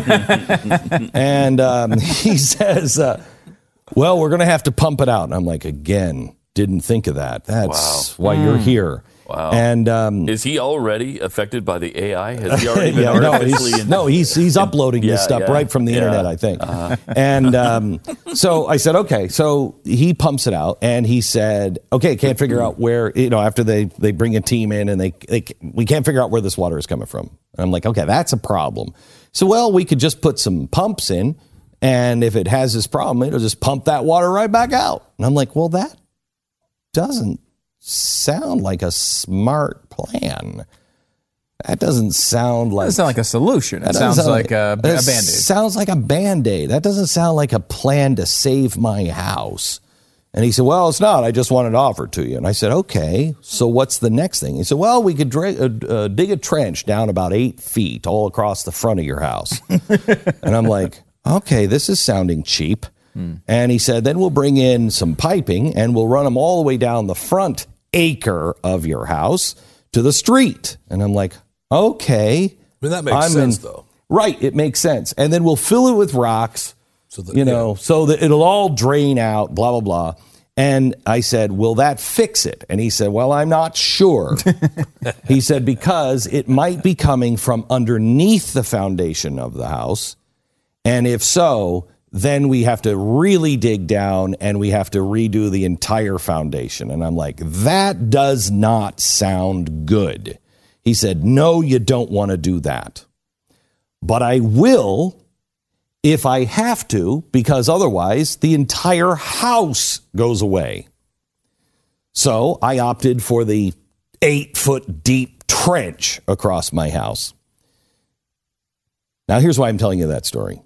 And he says, well, we're going to have to pump it out. And I'm like, again, didn't think of that. That's why you're here. Wow. And is he already affected by the AI? Has he already been artificially? He's uploading this stuff right from the internet, I think. And so I said, okay. So he pumps it out, and he said, okay, can't figure out where. After they bring a team in, and we can't figure out where this water is coming from. And I'm like, okay, that's a problem. So we could just put some pumps in, and if it has this problem, it'll just pump that water right back out. And I'm like, well, that doesn't sound like a smart plan. That doesn't sound like... It doesn't sound like a solution. It sounds like a Band-Aid. Sounds like a Band-Aid. That doesn't sound like a plan to save my house. And he said, well, it's not. I just wanted to offer it to you. And I said, okay, so what's the next thing? He said, well, we could dig a trench down about 8 feet all across the front of your house. And I'm like, okay, this is sounding cheap. And he said, then we'll bring in some piping, and we'll run them all the way down the front acre of your house to the street. And I'm like, okay. I mean, that makes sense, though. Right, it makes sense. And then we'll fill it with rocks, so that it'll all drain out, blah, blah, blah. And I said, will that fix it? And he said, well, I'm not sure. He said, because it might be coming from underneath the foundation of the house. And if so, then we have to really dig down, and we have to redo the entire foundation. And I'm like, that does not sound good. He said, no, you don't want to do that. But I will if I have to, because otherwise the entire house goes away. So I opted for the 8-foot deep trench across my house. Now, here's why I'm telling you that story.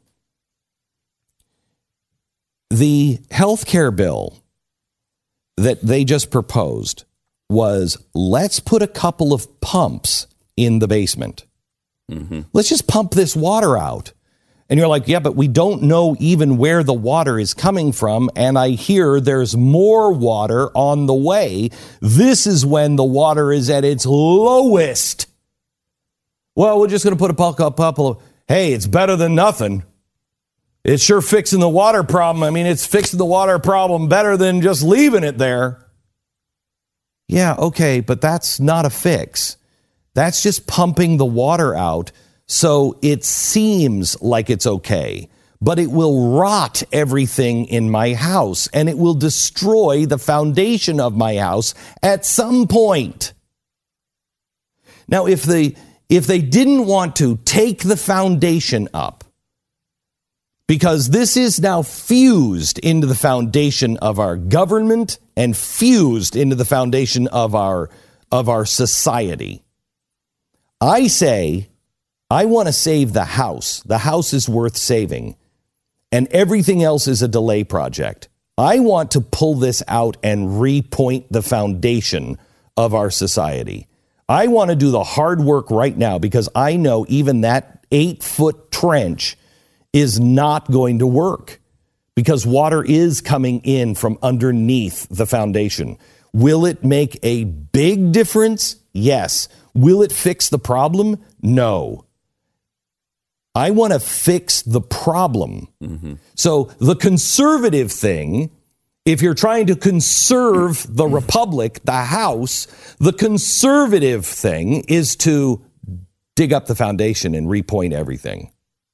The health care bill that they just proposed was, let's put a couple of pumps in the basement. Let's just pump this water out. And you're like, yeah, but we don't know even where the water is coming from. And I hear there's more water on the way. This is when the water is at its lowest. Well, we're just going to put a couple of, hey, it's better than nothing. It's sure fixing the water problem. I mean, it's fixing the water problem better than just leaving it there. Yeah, okay, but that's not a fix. That's just pumping the water out so it seems like it's okay. But it will rot everything in my house, and it will destroy the foundation of my house at some point. Now, if they didn't want to take the foundation up, because this is now fused into the foundation of our government and fused into the foundation of our society. I say, I want to save the house. The house is worth saving. And everything else is a delay project. I want to pull this out and repoint the foundation of our society. I want to do the hard work right now because I know even that 8-foot trench is not going to work because water is coming in from underneath the foundation. Will it make a big difference? Yes. Will it fix the problem? No. I want to fix the problem. So the conservative thing, if you're trying to conserve the republic, the house, the conservative thing is to dig up the foundation and repoint everything.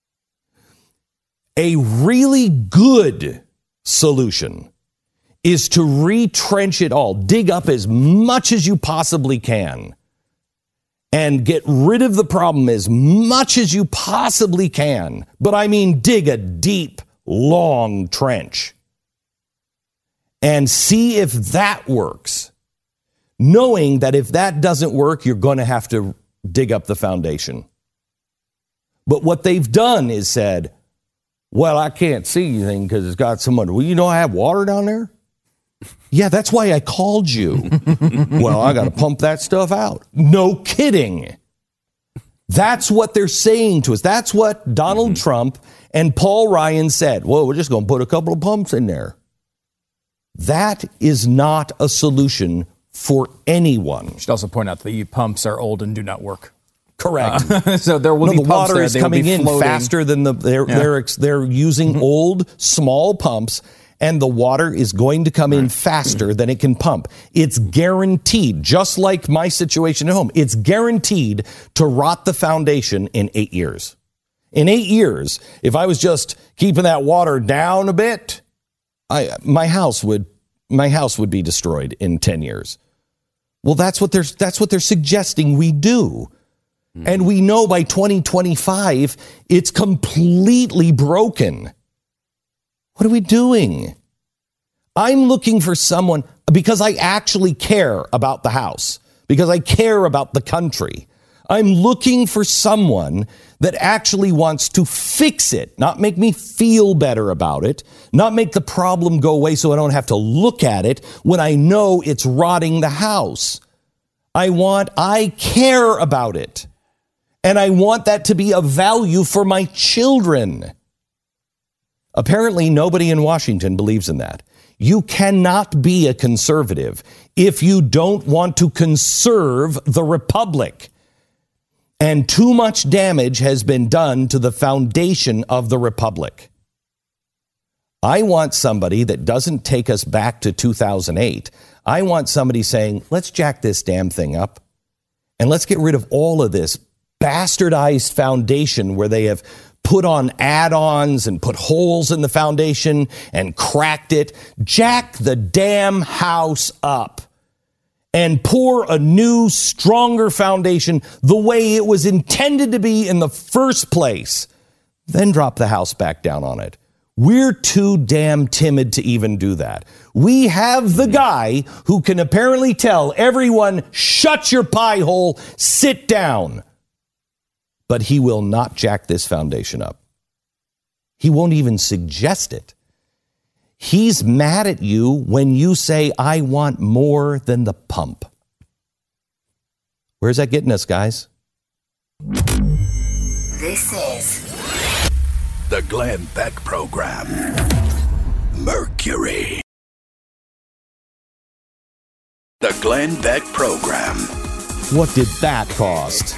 A really good solution is to retrench it all, dig up as much as you possibly can, and get rid of the problem as much as you possibly can. But I mean, dig a deep, long trench and see if that works, knowing that if that doesn't work, you're going to have to dig up the foundation. But what they've done is said, well, I can't see anything because it's got so much. Well, you know I have water down there? Yeah, that's why I called you. Well, I got to pump that stuff out. No kidding. That's what they're saying to us. That's what Donald Trump and Paul Ryan said. Well, we're just going to put a couple of pumps in there. That is not a solution for anyone. I should also point out the pumps are old and do not work. Correct. So there will be the pumps water there. is They will coming be in floating. faster than they're using old small pumps, and the water is going to come in faster than it can pump. It's guaranteed, just like my situation at home. It's guaranteed to rot the foundation in 8 years. In 8 years, if I was just keeping that water down a bit, my house would be destroyed in 10 years. Well, that's what they're suggesting we do. And we know by 2025, it's completely broken. What are we doing? I'm looking for someone, because I actually care about the house, because I care about the country. I'm looking for someone that actually wants to fix it, not make me feel better about it, not make the problem go away so I don't have to look at it when I know it's rotting the house. I care about it. And I want that to be of value for my children. Apparently, nobody in Washington believes in that. You cannot be a conservative if you don't want to conserve the republic. And too much damage has been done to the foundation of the republic. I want somebody that doesn't take us back to 2008. I want somebody saying, let's jack this damn thing up and let's get rid of all of this bastardized foundation where they have put on add-ons and put holes in the foundation and cracked it. Jack the damn house up and pour a new, stronger foundation the way it was intended to be in the first place. Then drop the house back down on it. We're too damn timid to even do that. We have the guy who can apparently tell everyone, shut your pie hole, sit down. But he will not jack this foundation up. He won't even suggest it. He's mad at you when you say, I want more than the pump. Where's that getting us, guys? This is The Glenn Beck Program. Mercury. The Glenn Beck Program. What did that cost?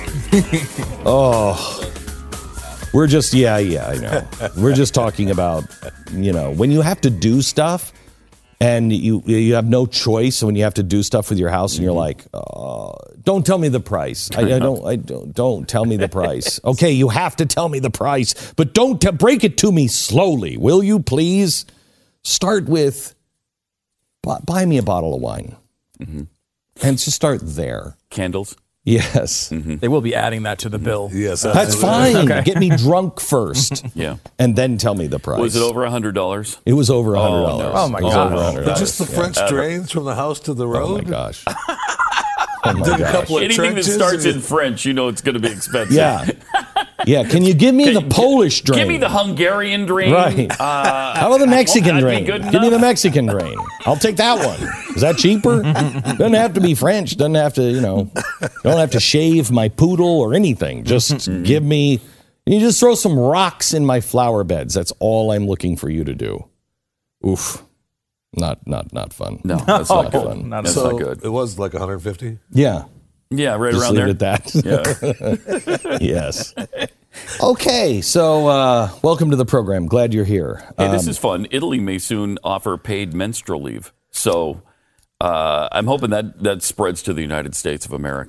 We're just, I know. We're just talking about, when you have to do stuff and you have no choice when you have to do stuff with your house and you're like, don't tell me the price. Don't tell me the price. Okay, you have to tell me the price, but don't break it to me slowly. Will you please? Start with, buy me a bottle of wine. Mm-hmm. And just start there. Candles? Yes. Mm-hmm. They will be adding that to the bill. Yes, That's fine. Okay. Get me drunk first. Yeah. And then tell me the price. Was it over $100? It was over $100. no. Oh, my It was God. over $100. But just the French drains from the house to the Oh, road? my gosh. Oh, my Did a gosh. couple of Anything that trenches starts and- in French, it's going to be expensive. Yeah. Yeah. Can you give me the Polish drain? Give me the Hungarian drain. Right. How about the Mexican that'd be drain? good Give me enough. the Mexican drain. I'll take that one. Is that cheaper? Doesn't have to be French. Doesn't have to, don't have to shave my poodle or anything. Just give me, you just throw some rocks in my flower beds. That's all I'm looking for you to do. Oof. Not fun. No, that's not good. Not That's So not good. it was like 150. Yeah. Yeah, right Just around leave there. it at that. Yeah. Yes. Okay, so welcome to the program. Glad you're here. Hey, this is fun. Italy may soon offer paid menstrual leave. So I'm hoping that spreads to the United States of America.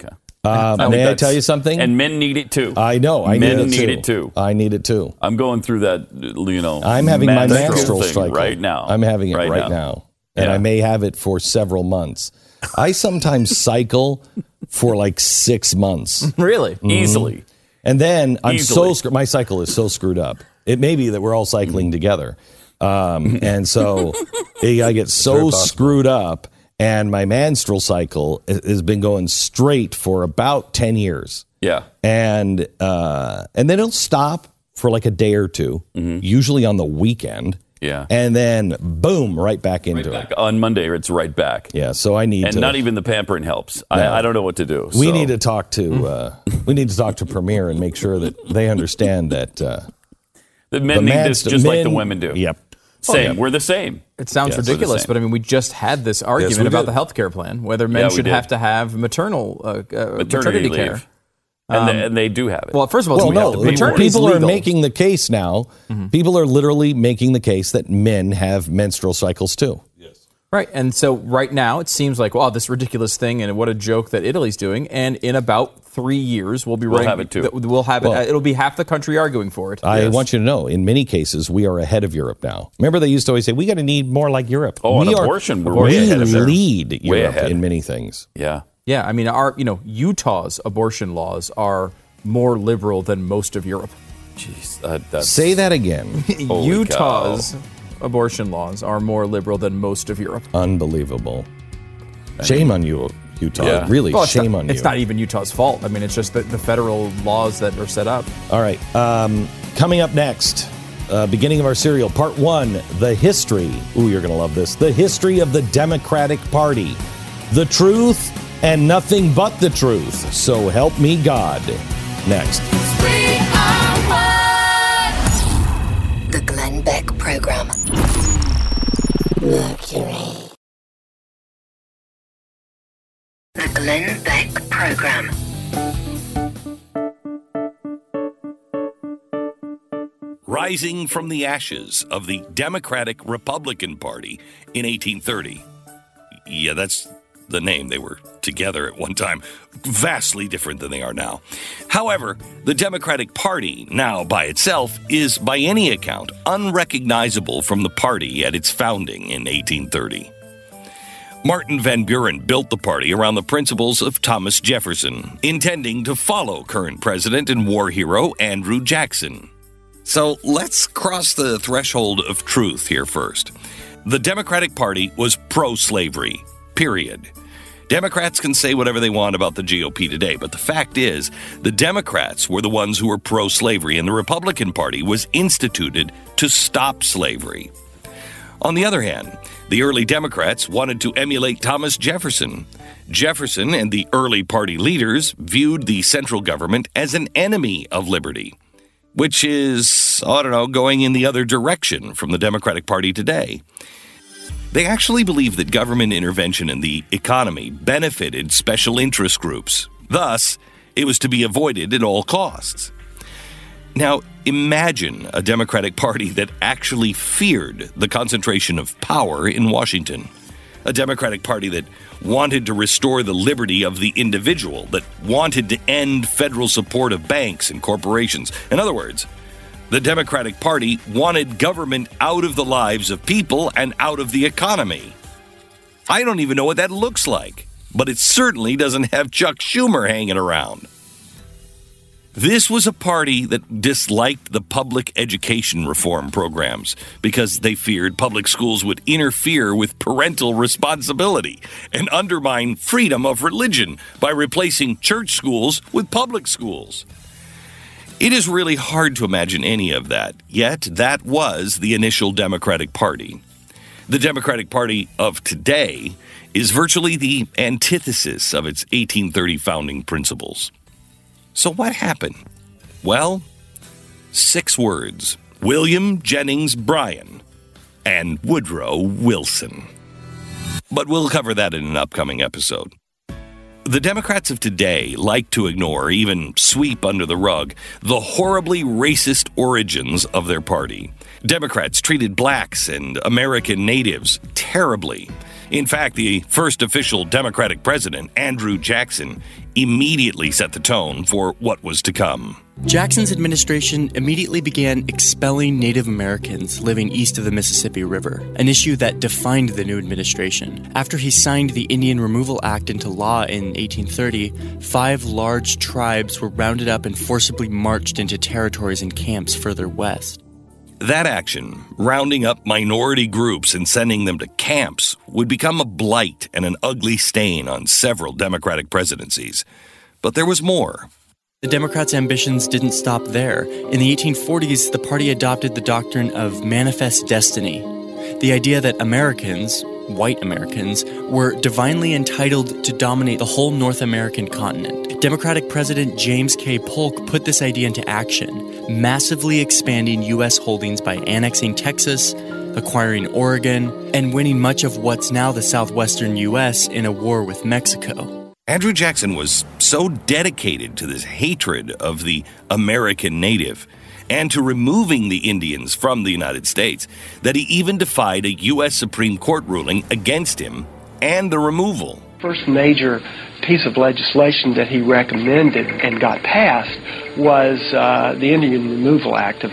May I tell you something? And men need it too. I know. Men need it too. I need it too. I'm going through that, I'm having my menstrual thing cycle right now. I'm having it right now. And I may have it for several months. I sometimes cycle for like 6 months. Really? Easily. And then I'm Easily. my cycle is so screwed up. It may be that we're all cycling together. And so I get so screwed up, and my menstrual cycle has been going straight for about 10 years. Yeah. And then it'll stop for like a day or two, usually on the weekend. Yeah. And then boom, right back into it. On Monday, it's right back. Yeah. So I need And to. not even the pampering helps. I don't know what to do. We so. need to talk to Premier and make sure that they understand that The men need this just like the women do. Yep. Same. We're the same. It sounds Yes, ridiculous, same. but I mean, we just had this argument we about did. the healthcare plan, whether men Yeah, we should did. have to have maternity leave. care. And they do have it. Well, first of all, Well, we have no, to pay for it. people are Legal. making the case now. People are literally making the case that men have menstrual cycles too. Right, and so right now it seems like, wow, this ridiculous thing, and what a joke that Italy's doing. And in about 3 years, we'll have it too. We'll have Well, it. It'll be half the country arguing for it. I want you to know, in many cases, we are ahead of Europe now. Remember, they used to always say, we got to need more like Europe. Oh, on we abortion, we're way we ahead of there. lead Way Europe ahead. in many things. Yeah. Yeah, I mean, Utah's abortion laws are more liberal than most of Europe. Jeez. That's Say that again. Holy Utah's abortion laws are more liberal than most of Europe. Unbelievable. Shame on you, Utah. Yeah. Really, Well, shame on you. It's not even Utah's fault. I mean, it's just the federal laws that are set up. All right. Coming up next, beginning of our serial, part 1, the history. Ooh, you're going to love this. The history of the Democratic Party. The truth and nothing but the truth. So help me God. Next. We are one. The Glenn Beck Program. Mercury. The Glenn Beck Program. Rising from the ashes of the Democratic Republican Party in 1830. Yeah, that's the name. They were together at one time. Vastly different than they are now. However, the Democratic Party, now by itself, is by any account unrecognizable from the party at its founding in 1830. Martin Van Buren built the party around the principles of Thomas Jefferson, intending to follow current president and war hero Andrew Jackson. So let's cross the threshold of truth here first. The Democratic Party was pro-slavery, period. Democrats can say whatever they want about the GOP today, but the fact is, the Democrats were the ones who were pro-slavery, and the Republican Party was instituted to stop slavery. On the other hand, the early Democrats wanted to emulate Thomas Jefferson. Jefferson and the early party leaders viewed the central government as an enemy of liberty, which is, going in the other direction from the Democratic Party today. They actually believed that government intervention in the economy benefited special interest groups. Thus, it was to be avoided at all costs. Now, imagine a Democratic Party that actually feared the concentration of power in Washington. A Democratic Party that wanted to restore the liberty of the individual, that wanted to end federal support of banks and corporations. In other words, the Democratic Party wanted government out of the lives of people and out of the economy. I don't even know what that looks like, but it certainly doesn't have Chuck Schumer hanging around. This was a party that disliked the public education reform programs because they feared public schools would interfere with parental responsibility and undermine freedom of religion by replacing church schools with public schools. It is really hard to imagine any of that, yet that was the initial Democratic Party. The Democratic Party of today is virtually the antithesis of its 1830 founding principles. So what happened? Well, 6 words: William Jennings Bryan and Woodrow Wilson. But we'll cover that in an upcoming episode. The Democrats of today like to ignore, even sweep under the rug, the horribly racist origins of their party. Democrats treated blacks and American natives terribly. In fact, the first official Democratic president, Andrew Jackson, immediately set the tone for what was to come. Jackson's administration immediately began expelling Native Americans living east of the Mississippi River, an issue that defined the new administration. After he signed the Indian Removal Act into law in 1830, 5 large tribes were rounded up and forcibly marched into territories and camps further west. That action, rounding up minority groups and sending them to camps, would become a blight and an ugly stain on several Democratic presidencies. But there was more. The Democrats' ambitions didn't stop there. In the 1840s, the party adopted the doctrine of manifest destiny, the idea that Americans, white Americans, were divinely entitled to dominate the whole North American continent. Democratic President James K. Polk put this idea into action, massively expanding U.S. holdings by annexing Texas, acquiring Oregon, and winning much of what's now the southwestern U.S. in a war with Mexico. Andrew Jackson was so dedicated to this hatred of the American native and to removing the Indians from the United States that he even defied a U.S. Supreme Court ruling against him and the removal. First major piece of legislation that he recommended and got passed was the Indian Removal Act of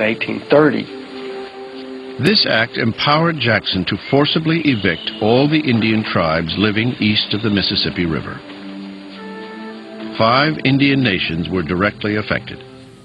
1830. This act empowered Jackson to forcibly evict all the Indian tribes living east of the Mississippi River. 5 Indian nations were directly affected.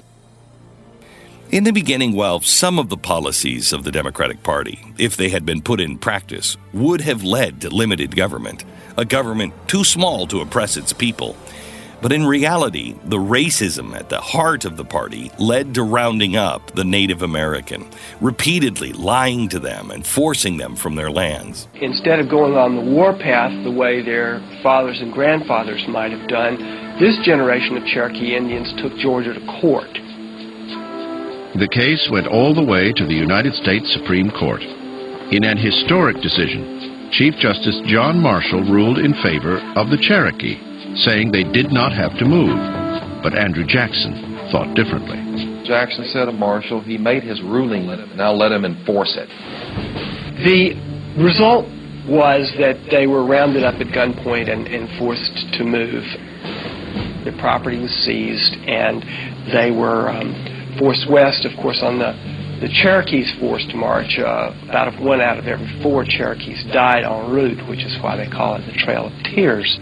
In the beginning, while some of the policies of the Democratic Party, if they had been put in practice, would have led to limited government, a government too small to oppress its people, but in reality, the racism at the heart of the party led to rounding up the Native American, repeatedly lying to them and forcing them from their lands. Instead of going on the warpath the way their fathers and grandfathers might have done, this generation of Cherokee Indians took Georgia to court. The case went all the way to the United States Supreme Court. In an historic decision, Chief Justice John Marshall ruled in favor of the Cherokee, saying they did not have to move. But Andrew Jackson thought differently. Jackson said of Marshall, he made his ruling, now let him enforce it. The result was that they were rounded up at gunpoint and forced to move. Their property was seized, and they were forced west. Of course, on the Cherokees' forced march, about 1 out of every 4 Cherokees died en route, which is why they call it the Trail of Tears.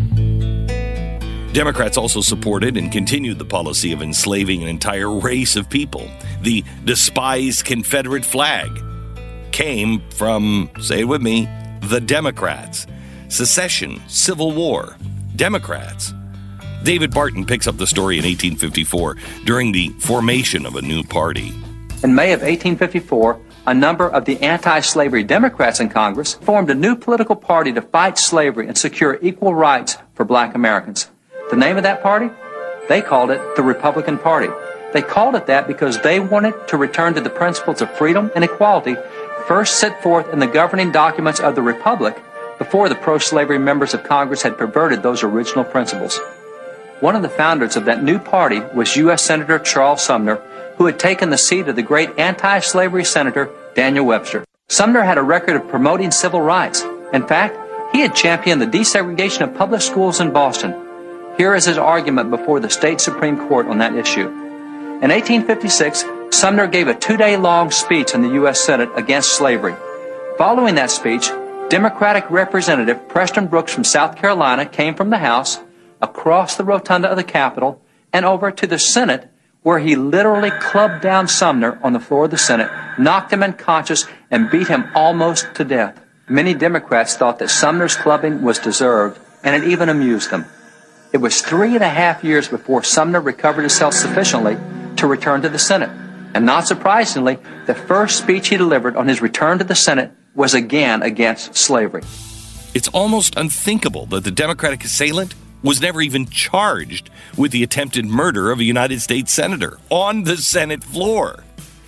Democrats also supported and continued the policy of enslaving an entire race of people. The despised Confederate flag came from, say it with me, the Democrats. Secession, Civil War, Democrats. David Barton picks up the story in 1854 during the formation of a new party. In May of 1854, a number of the anti-slavery Democrats in Congress formed a new political party to fight slavery and secure equal rights for black Americans. The name of that party? They called it the Republican Party. They called it that because they wanted to return to the principles of freedom and equality first set forth in the governing documents of the Republic before the pro-slavery members of Congress had perverted those original principles. One of the founders of that new party was U.S. Senator Charles Sumner, who had taken the seat of the great anti-slavery Senator Daniel Webster. Sumner had a record of promoting civil rights. In fact, he had championed the desegregation of public schools in Boston. Here is his argument before the state Supreme Court on that issue. In 1856, Sumner gave a 2-day-long speech in the U.S. Senate against slavery. Following that speech, Democratic Representative Preston Brooks from South Carolina came from the House, across the rotunda of the Capitol, and over to the Senate, where he literally clubbed down Sumner on the floor of the Senate, knocked him unconscious, and beat him almost to death. Many Democrats thought that Sumner's clubbing was deserved, and it even amused them. It was 3.5 years before Sumner recovered his health sufficiently to return to the Senate. And not surprisingly, the first speech he delivered on his return to the Senate was again against slavery. It's almost unthinkable that the Democratic assailant was never even charged with the attempted murder of a United States senator on the Senate floor.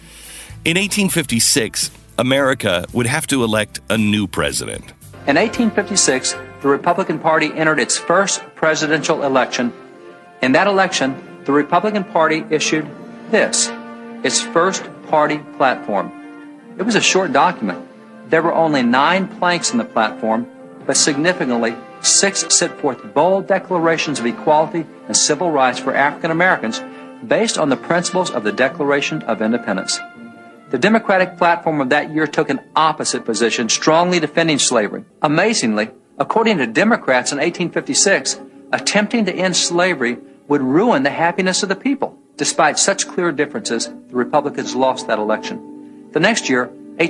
In 1856, America would have to elect a new president. In 1856, the Republican Party entered its first presidential election. In that election, the Republican Party issued this, its first party platform. It was a short document. There were only 9 planks in the platform, but significantly, 6 set forth bold declarations of equality and civil rights for African Americans based on the principles of the Declaration of Independence. The Democratic platform of that year took an opposite position, strongly defending slavery. Amazingly, according to Democrats in 1856, attempting to end slavery would ruin the happiness of the people. Despite such clear differences, the Republicans lost that election. The next year,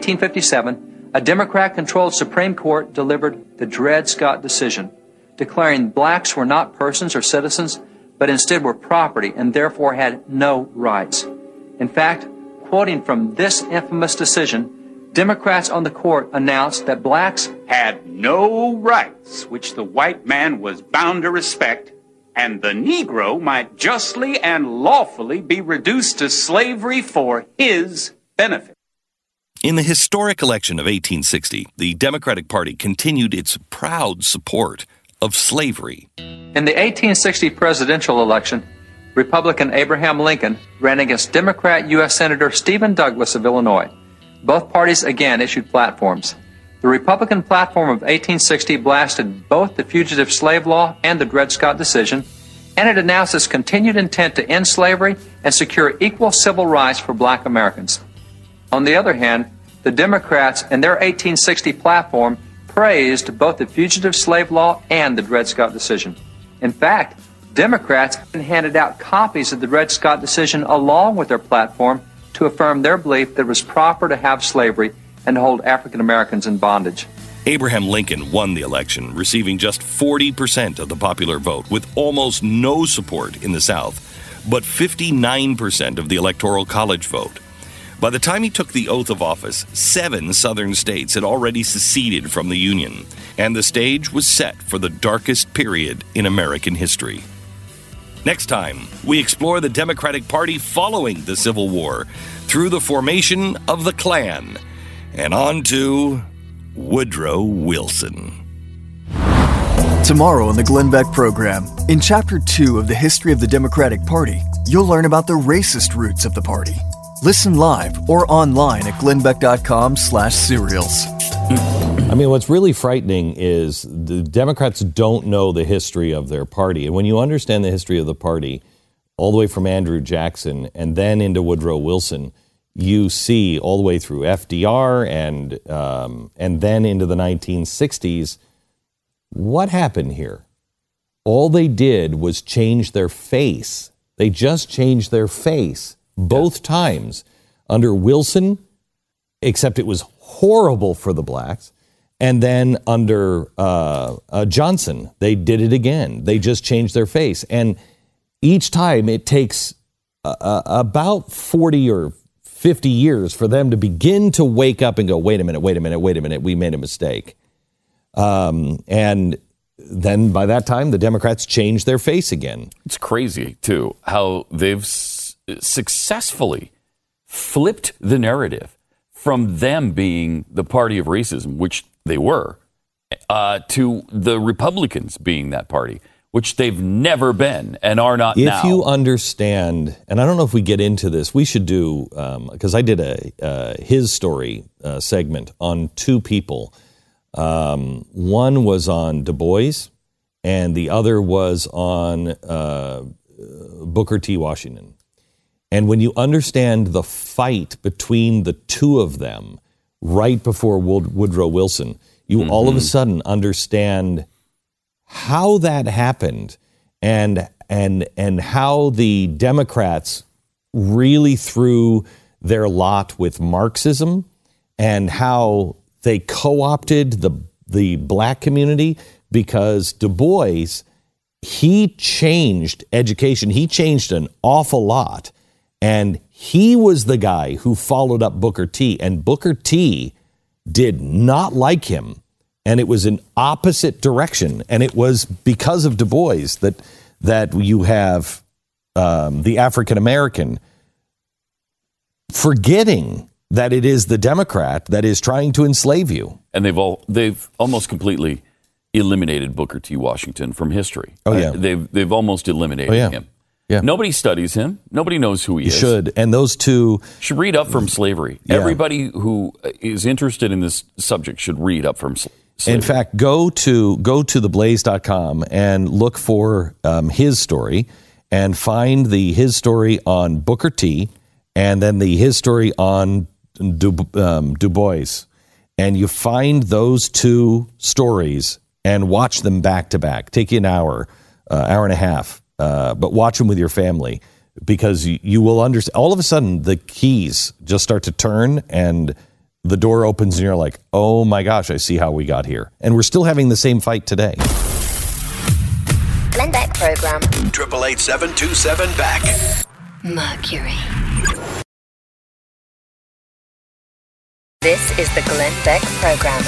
1857, a Democrat-controlled Supreme Court delivered the Dred Scott decision, declaring blacks were not persons or citizens, but instead were property and therefore had no rights. In fact, quoting from this infamous decision, Democrats on the court announced that blacks had no rights which the white man was bound to respect, and the Negro might justly and lawfully be reduced to slavery for his benefit. In the historic election of 1860, the Democratic Party continued its proud support of slavery. In the 1860 presidential election, Republican Abraham Lincoln ran against Democrat U.S. Senator Stephen Douglas of Illinois. Both parties again issued platforms. The Republican platform of 1860 blasted both the Fugitive Slave Law and the Dred Scott decision, and it announced its continued intent to end slavery and secure equal civil rights for black Americans. On the other hand, the Democrats in their 1860 platform praised both the Fugitive Slave Law and the Dred Scott decision. In fact, Democrats handed out copies of the Dred Scott decision along with their platform to affirm their belief that it was proper to have slavery and to hold African Americans in bondage. Abraham Lincoln won the election, receiving just 40% of the popular vote, with almost no support in the South, but 59% of the Electoral College vote. By the time he took the oath of office, 7 southern states had already seceded from the Union, and the stage was set for the darkest period in American history. Next time, we explore the Democratic Party following the Civil War through the formation of the Klan and on to Woodrow Wilson. Tomorrow on the Glenn Beck program, in Chapter 2 of the History of the Democratic Party, you'll learn about the racist roots of the party. Listen live or online at glennbeck.com/serials. I mean, what's really frightening is the Democrats don't know the history of their party. And when you understand the history of the party, all the way from Andrew Jackson and then into Woodrow Wilson, you see all the way through FDR and then into the 1960s, what happened here? All they did was change their face. They just changed their face both times under Wilson, except it was horrible for the blacks. And then under Johnson, they did it again. They just changed their face. And each time it takes about 40 or 50 years for them to begin to wake up and go, wait a minute, we made a mistake. And then by that time, the Democrats changed their face again. It's crazy, too, how they've successfully flipped the narrative from them being the party of racism, which they were, to the Republicans being that party, which they've never been and are not now. If you understand, and I don't know if we get into this, we should do, because I did a his story segment on 2 people. One was on Du Bois, and the other was on Booker T. Washington. And when you understand the fight between the 2 of them right before Woodrow Wilson, you all of a sudden understand how that happened and how the Democrats really threw their lot with Marxism and how they co-opted the black community, because Du Bois, he changed education. He changed an awful lot. And he was the guy who followed up Booker T. And Booker T. did not like him. And it was an opposite direction. And it was because of Du Bois that you have the African American forgetting that it is the Democrat that is trying to enslave you. And they've almost completely eliminated Booker T. Washington from history. Oh, yeah. They've almost eliminated him. Yeah. Nobody studies him. Nobody knows who he is. You should. And those 2 should read up from slavery. Yeah. Everybody who is interested in this subject should read up from slavery. In fact, go to theblaze.com and look for his story and find his story on Booker T and then his story on Du Bois. And you find those two stories and watch them back to back. Take you an hour and a half, but watch them with your family, because you will understand. All of a sudden, the keys just start to turn and the door opens and you're like, oh my gosh, I see how we got here. And we're still having the same fight today. Glenn Beck program. 888-727-BECK. Mercury. This is the Glenn Beck program.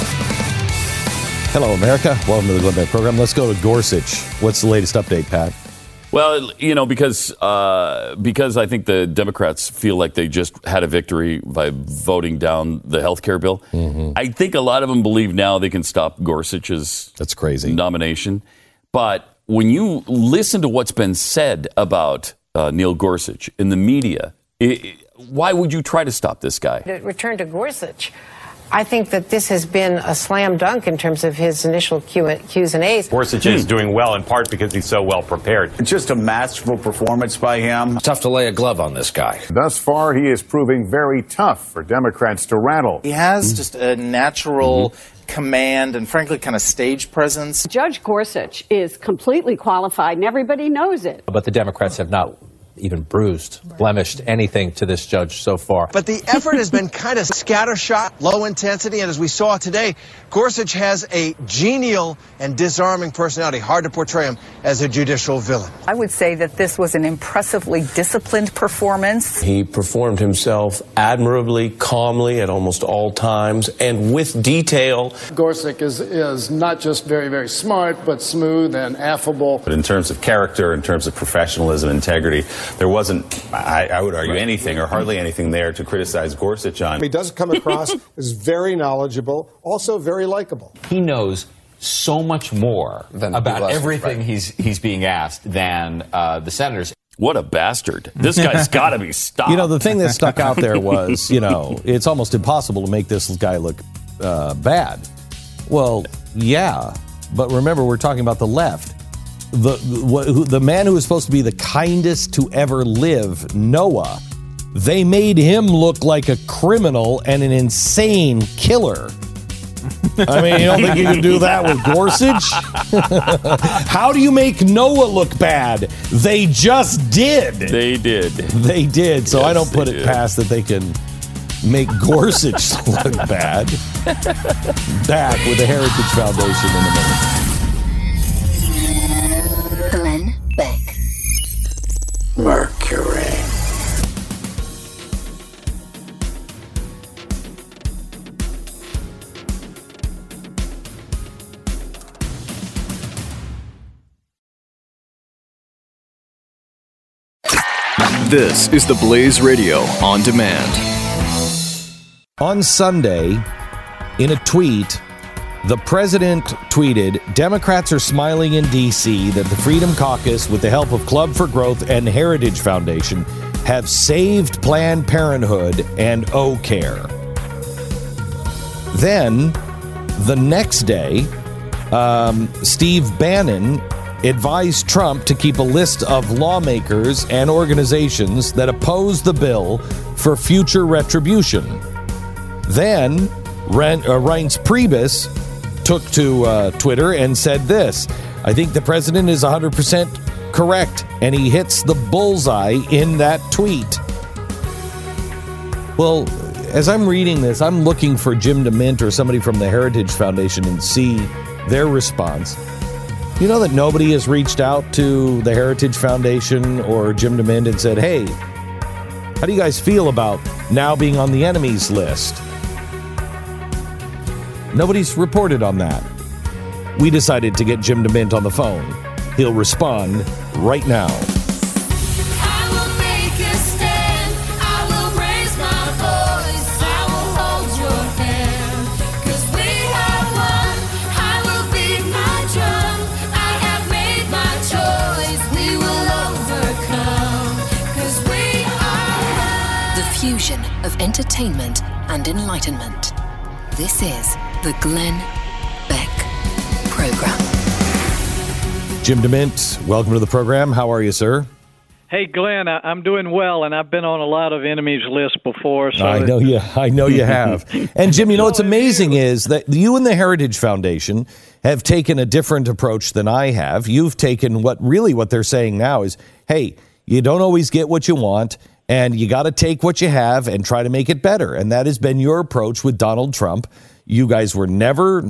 Hello, America. Welcome to the Glenn Beck program. Let's go to Gorsuch. What's the latest update, Pat? Well, because I think the Democrats feel like they just had a victory by voting down the health care bill. Mm-hmm. I think a lot of them believe now they can stop Gorsuch's That's crazy. nomination. But when you listen to what's been said about Neil Gorsuch in the media, why would you try to stop this guy? To return to Gorsuch, I think that this has been a slam dunk in terms of his initial Q's and A's. Gorsuch is doing well in part because he's so well prepared. It's just a masterful performance by him. It's tough to lay a glove on this guy. Thus far, he is proving very tough for Democrats to rattle. He has just a natural command and, frankly, kind of stage presence. Judge Gorsuch is completely qualified, and everybody knows it. But the Democrats have not even blemished anything to this judge so far. But the effort has been kind of scattershot, low intensity, and as we saw today, Gorsuch has a genial and disarming personality. Hard to portray him as a judicial villain. I would say that this was an impressively disciplined performance. He performed himself admirably, calmly at almost all times, and with detail. Gorsuch is not just very, very smart, but smooth and affable. But in terms of character, in terms of professionalism, integrity, there wasn't, I would argue, anything or hardly anything there to criticize Gorsuch on. He does come across as very knowledgeable, also very likable. He knows so much more about everything he's being asked than the senators. What a bastard. This guy's got to be stopped. The thing that stuck out there was, it's almost impossible to make this guy look bad. Well, yeah, but remember, we're talking about the left. The man who was supposed to be the kindest to ever live, Noah, they made him look like a criminal and an insane killer. I mean, you don't think you can do that with Gorsuch? How do you make Noah look bad? They just did. They did. They did. So yes, I don't put it past that they can make Gorsuch look bad. Back with the Heritage Foundation in a minute. Glenn Beck. Mercury. This is the Blaze Radio on demand. On Sunday, in a tweet, the president tweeted, Democrats are smiling in D.C. that the Freedom Caucus, with the help of Club for Growth and Heritage Foundation, have saved Planned Parenthood and O-Care. Then, the next day, Steve Bannon advised Trump to keep a list of lawmakers and organizations that oppose the bill for future retribution. Then, Reince Priebus took to Twitter and said this, I think the president is 100% correct, and he hits the bullseye in that tweet. Well, as I'm reading this, I'm looking for Jim DeMint or somebody from the Heritage Foundation and see their response. You know that nobody has reached out to the Heritage Foundation or Jim DeMint and said, hey, how do you guys feel about now being on the enemies list? Nobody's reported on that. We decided to get Jim DeMint on the phone. He'll respond right now. Fusion of entertainment and enlightenment. This is the Glenn Beck program. Jim DeMint, welcome to the program. How are you, sir? Hey, Glenn, I'm doing well, and I've been on a lot of enemies' lists before. So I know you have. And, Jim, you know what's amazing is that you and the Heritage Foundation have taken a different approach than I have. You've taken what they're saying now is, hey, you don't always get what you want, and you got to take what you have and try to make it better. And that has been your approach with Donald Trump. You guys were never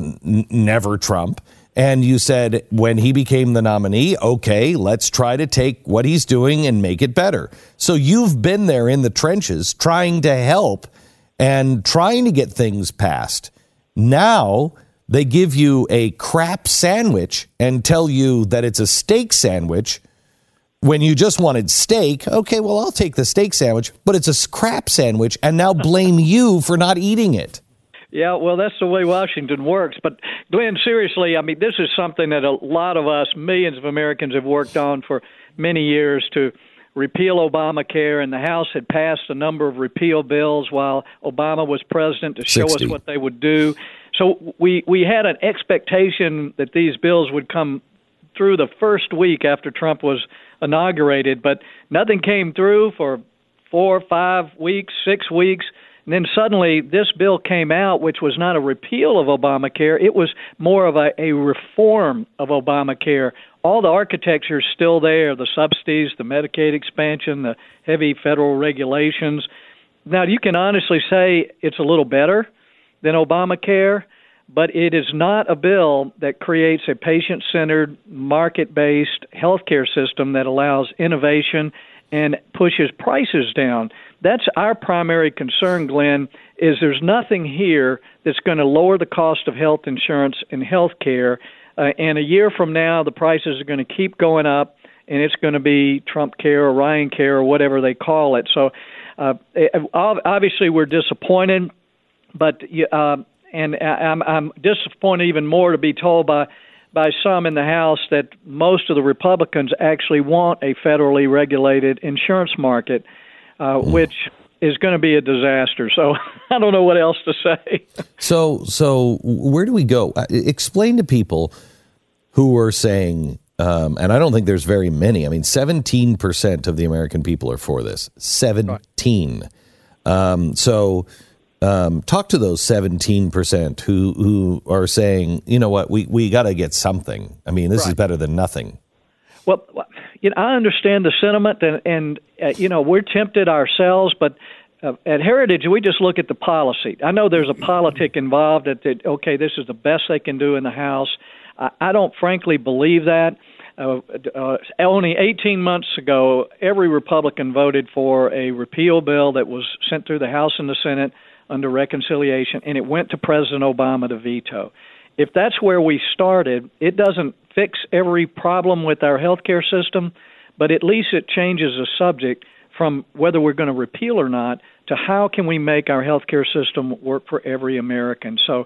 Trump. And you said when he became the nominee, okay, let's try to take what he's doing and make it better. So you've been there in the trenches trying to help and trying to get things passed. Now they give you a crap sandwich and tell you that it's a steak sandwich when you just wanted steak. Okay, well, I'll take the steak sandwich, but it's a crap sandwich and now blame you for not eating it. Yeah, well, that's the way Washington works. But, Glenn, seriously, I mean, this is something that a lot of us, millions of Americans, have worked on for many years to repeal Obamacare, and the House had passed a number of repeal bills while Obama was president to show us what they would do. So we had an expectation that these bills would come through the first week after Trump was inaugurated, but nothing came through for 4, 5 weeks, 6 weeks. And then suddenly this bill came out, which was not a repeal of Obamacare. It was more of a reform of Obamacare. All the architecture is still there, the subsidies, the Medicaid expansion, the heavy federal regulations. Now, you can honestly say it's a little better than Obamacare, but it is not a bill that creates a patient-centered, market-based healthcare system that allows innovation and pushes prices down. That's our primary concern, Glenn, is there's nothing here that's going to lower the cost of health insurance and health care. And a year from now, the prices are going to keep going up, and it's going to be Trump Care or Ryan Care or whatever they call it. So obviously we're disappointed, but and I'm disappointed even more to be told by some in the House that most of the Republicans actually want a federally regulated insurance market, which is going to be a disaster. So I don't know what else to say. So where do we go? Explain to people who are saying, and I don't think there's very many. I mean, 17% of the American people are for this. 17. Talk to those 17% who are saying, you know what, we got to get something. I mean, this is better than nothing. Well, I understand the sentiment, and we're tempted ourselves, but at Heritage, we just look at the policy. I know there's a politic involved that, okay, this is the best they can do in the House. I don't frankly believe that. Only 18 months ago, every Republican voted for a repeal bill that was sent through the House and the Senate under reconciliation, and it went to President Obama to veto. If that's where we started, it doesn't fix every problem with our healthcare system, but at least it changes the subject from whether we're going to repeal or not to how can we make our healthcare system work for every American. So,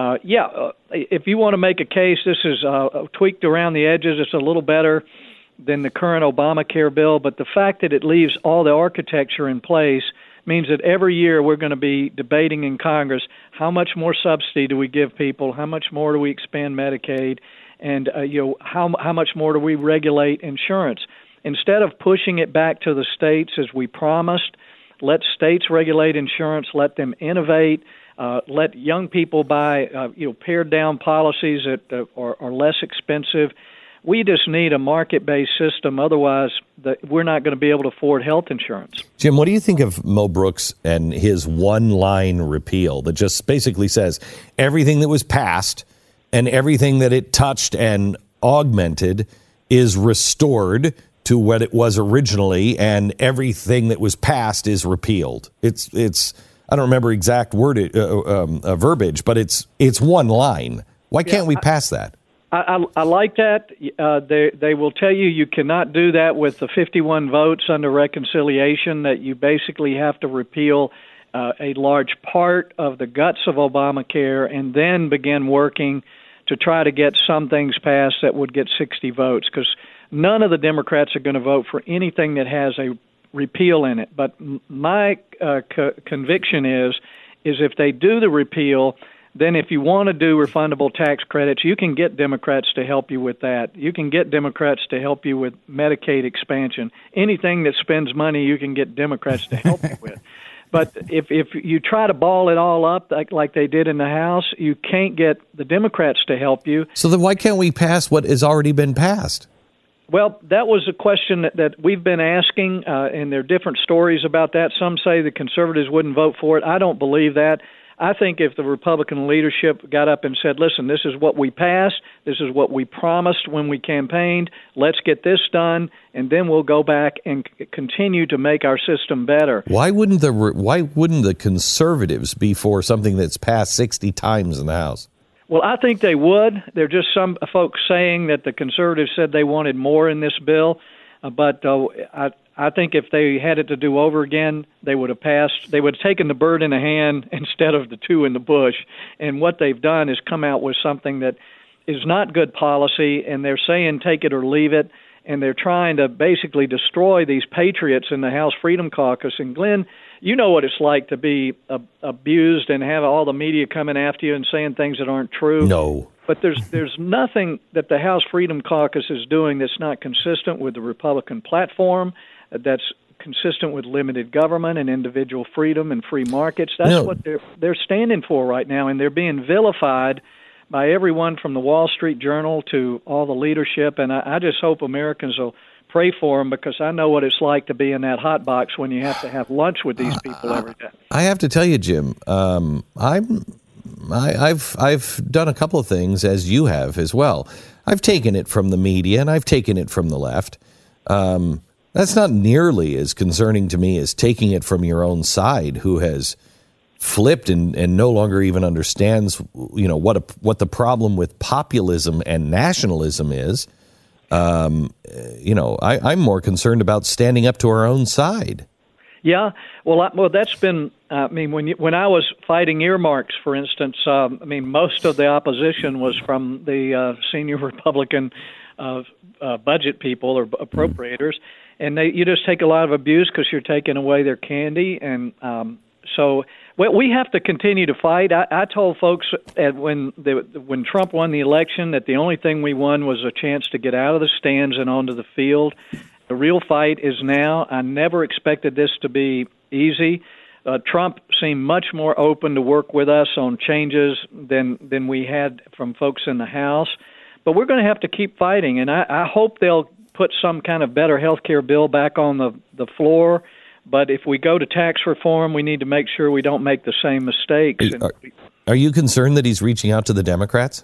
if you want to make a case, this is tweaked around the edges. It's a little better than the current Obamacare bill, but the fact that it leaves all the architecture in place means that every year we're going to be debating in Congress how much more subsidy do we give people, how much more do we expand Medicaid, and how much more do we regulate insurance. Instead of pushing it back to the states as we promised, let states regulate insurance, let them innovate, let young people buy pared down policies that are less expensive. We just need a market-based system. Otherwise, we're not going to be able to afford health insurance. Jim, what do you think of Mo Brooks and his one-line repeal that just basically says everything that was passed and everything that it touched and augmented is restored to what it was originally, and everything that was passed is repealed? It's I don't remember exact verbiage, but it's one line. Why can't we pass that? I like that. They will tell you cannot do that with the 51 votes under reconciliation, that you basically have to repeal a large part of the guts of Obamacare and then begin working to try to get some things passed that would get 60 votes, because none of the Democrats are going to vote for anything that has a repeal in it. But my conviction is if they do the repeal, then if you want to do refundable tax credits, you can get Democrats to help you with that. You can get Democrats to help you with Medicaid expansion. Anything that spends money, you can get Democrats to help you with. But if you try to ball it all up like they did in the House, you can't get the Democrats to help you. So then why can't we pass what has already been passed? Well, that was a question that we've been asking, and there are different stories about that. Some say the conservatives wouldn't vote for it. I don't believe that. I think if the Republican leadership got up and said, listen, this is what we passed, this is what we promised when we campaigned, let's get this done, and then we'll go back and continue to make our system better. Why wouldn't the conservatives be for something that's passed 60 times in the House? Well, I think they would. There are just some folks saying that the conservatives said they wanted more in this bill, but I think if they had it to do over again, they would have passed. They would have taken the bird in the hand instead of the two in the bush. And what they've done is come out with something that is not good policy, and they're saying take it or leave it, and they're trying to basically destroy these patriots in the House Freedom Caucus. And Glenn, you know what it's like to be abused and have all the media coming after you and saying things that aren't true. No. But there's nothing that the House Freedom Caucus is doing that's not consistent with the Republican platform, that's consistent with limited government and individual freedom and free markets. That's what they're standing for right now, and they're being vilified by everyone from the Wall Street Journal to all the leadership. And I just hope Americans will pray for them, because I know what it's like to be in that hot box when you have to have lunch with these people every day. I have to tell you, Jim, I've done a couple of things, as you have as well. I've taken it from the media and I've taken it from the left. That's not nearly as concerning to me as taking it from your own side, who has flipped and no longer even understands, what the problem with populism and nationalism is. I'm more concerned about standing up to our own side. Yeah, well, that's been. When I was fighting earmarks, for instance, most of the opposition was from the senior Republican budget people or appropriators, and you just take a lot of abuse because you're taking away their candy, and so we have to continue to fight. I told folks when Trump won the election that the only thing we won was a chance to get out of the stands and onto the field. The real fight is now. I never expected this to be easy. Trump seemed much more open to work with us on changes than we had from folks in the House. But we're going to have to keep fighting, and I hope they'll put some kind of better health care bill back on the floor. But if we go to tax reform, we need to make sure we don't make the same mistakes. Are you concerned that he's reaching out to the Democrats?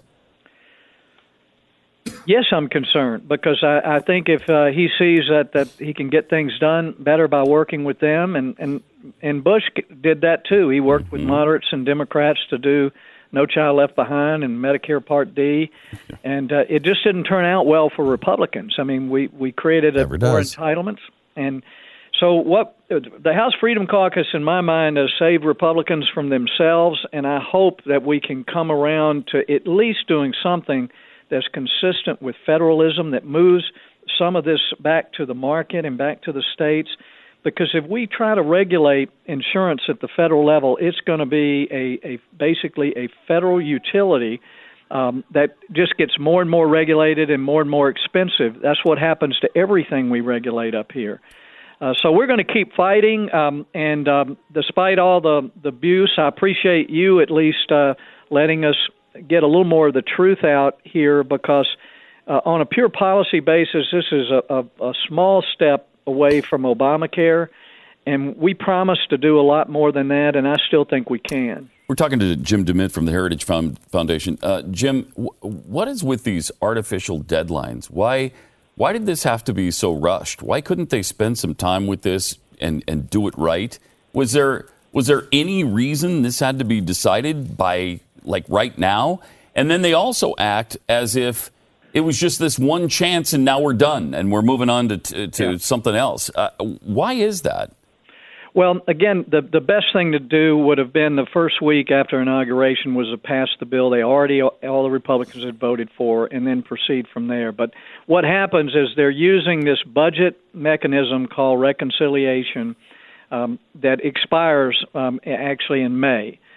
Yes, I'm concerned, because I think if he sees that he can get things done better by working with them, and Bush did that too. He worked with moderates and Democrats to do No Child Left Behind and Medicare Part D, and it just didn't turn out well for Republicans. We created more entitlements, and so what the House Freedom Caucus, in my mind, has saved Republicans from themselves, and I hope that we can come around to at least doing something that's consistent with federalism, that moves some of this back to the market and back to the states. Because if we try to regulate insurance at the federal level, it's going to be basically a federal utility that just gets more and more regulated and more expensive. That's what happens to everything we regulate up here. So we're going to keep fighting, and despite all the abuse, I appreciate you at least letting us get a little more of the truth out here, because on a pure policy basis, this is a small step away from Obamacare, and we promised to do a lot more than that, and I still think we can. We're talking to Jim DeMint from the Heritage Foundation. Jim, what is with these artificial deadlines? Why did this have to be so rushed? Why couldn't they spend some time with this and do it right? Was there any reason this had to be decided by right now? And then they also act as if it was just this one chance and now we're done and we're moving on to something else. Why is that? Well, again, the best thing to do would have been the first week after inauguration was to pass the bill all the Republicans had voted for, and then proceed from there. But what happens is they're using this budget mechanism called reconciliation that expires actually in May.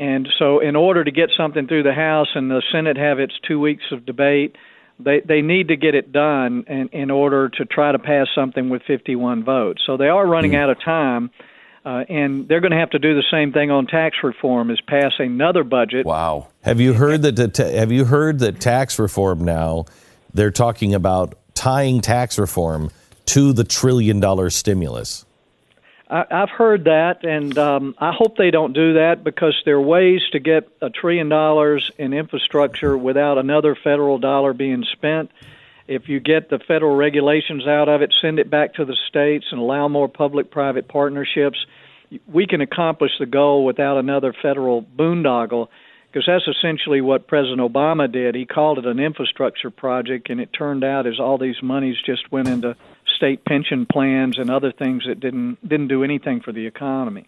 And so in order to get something through the House and the Senate have its 2 weeks of debate, they need to get it done in order to try to pass something with 51 votes. So they are running out of time, and they're going to have to do the same thing on tax reform, is pass another budget. Wow. Have you heard that tax reform now, they're talking about tying tax reform to the $1 trillion stimulus? I've heard that, and I hope they don't do that, because there are ways to get $1 trillion in infrastructure without another federal dollar being spent. If you get the federal regulations out of it, send it back to the states, and allow more public-private partnerships, we can accomplish the goal without another federal boondoggle, because that's essentially what President Obama did. He called it an infrastructure project, and it turned out as all these monies just went into state pension plans and other things that didn't do anything for the economy.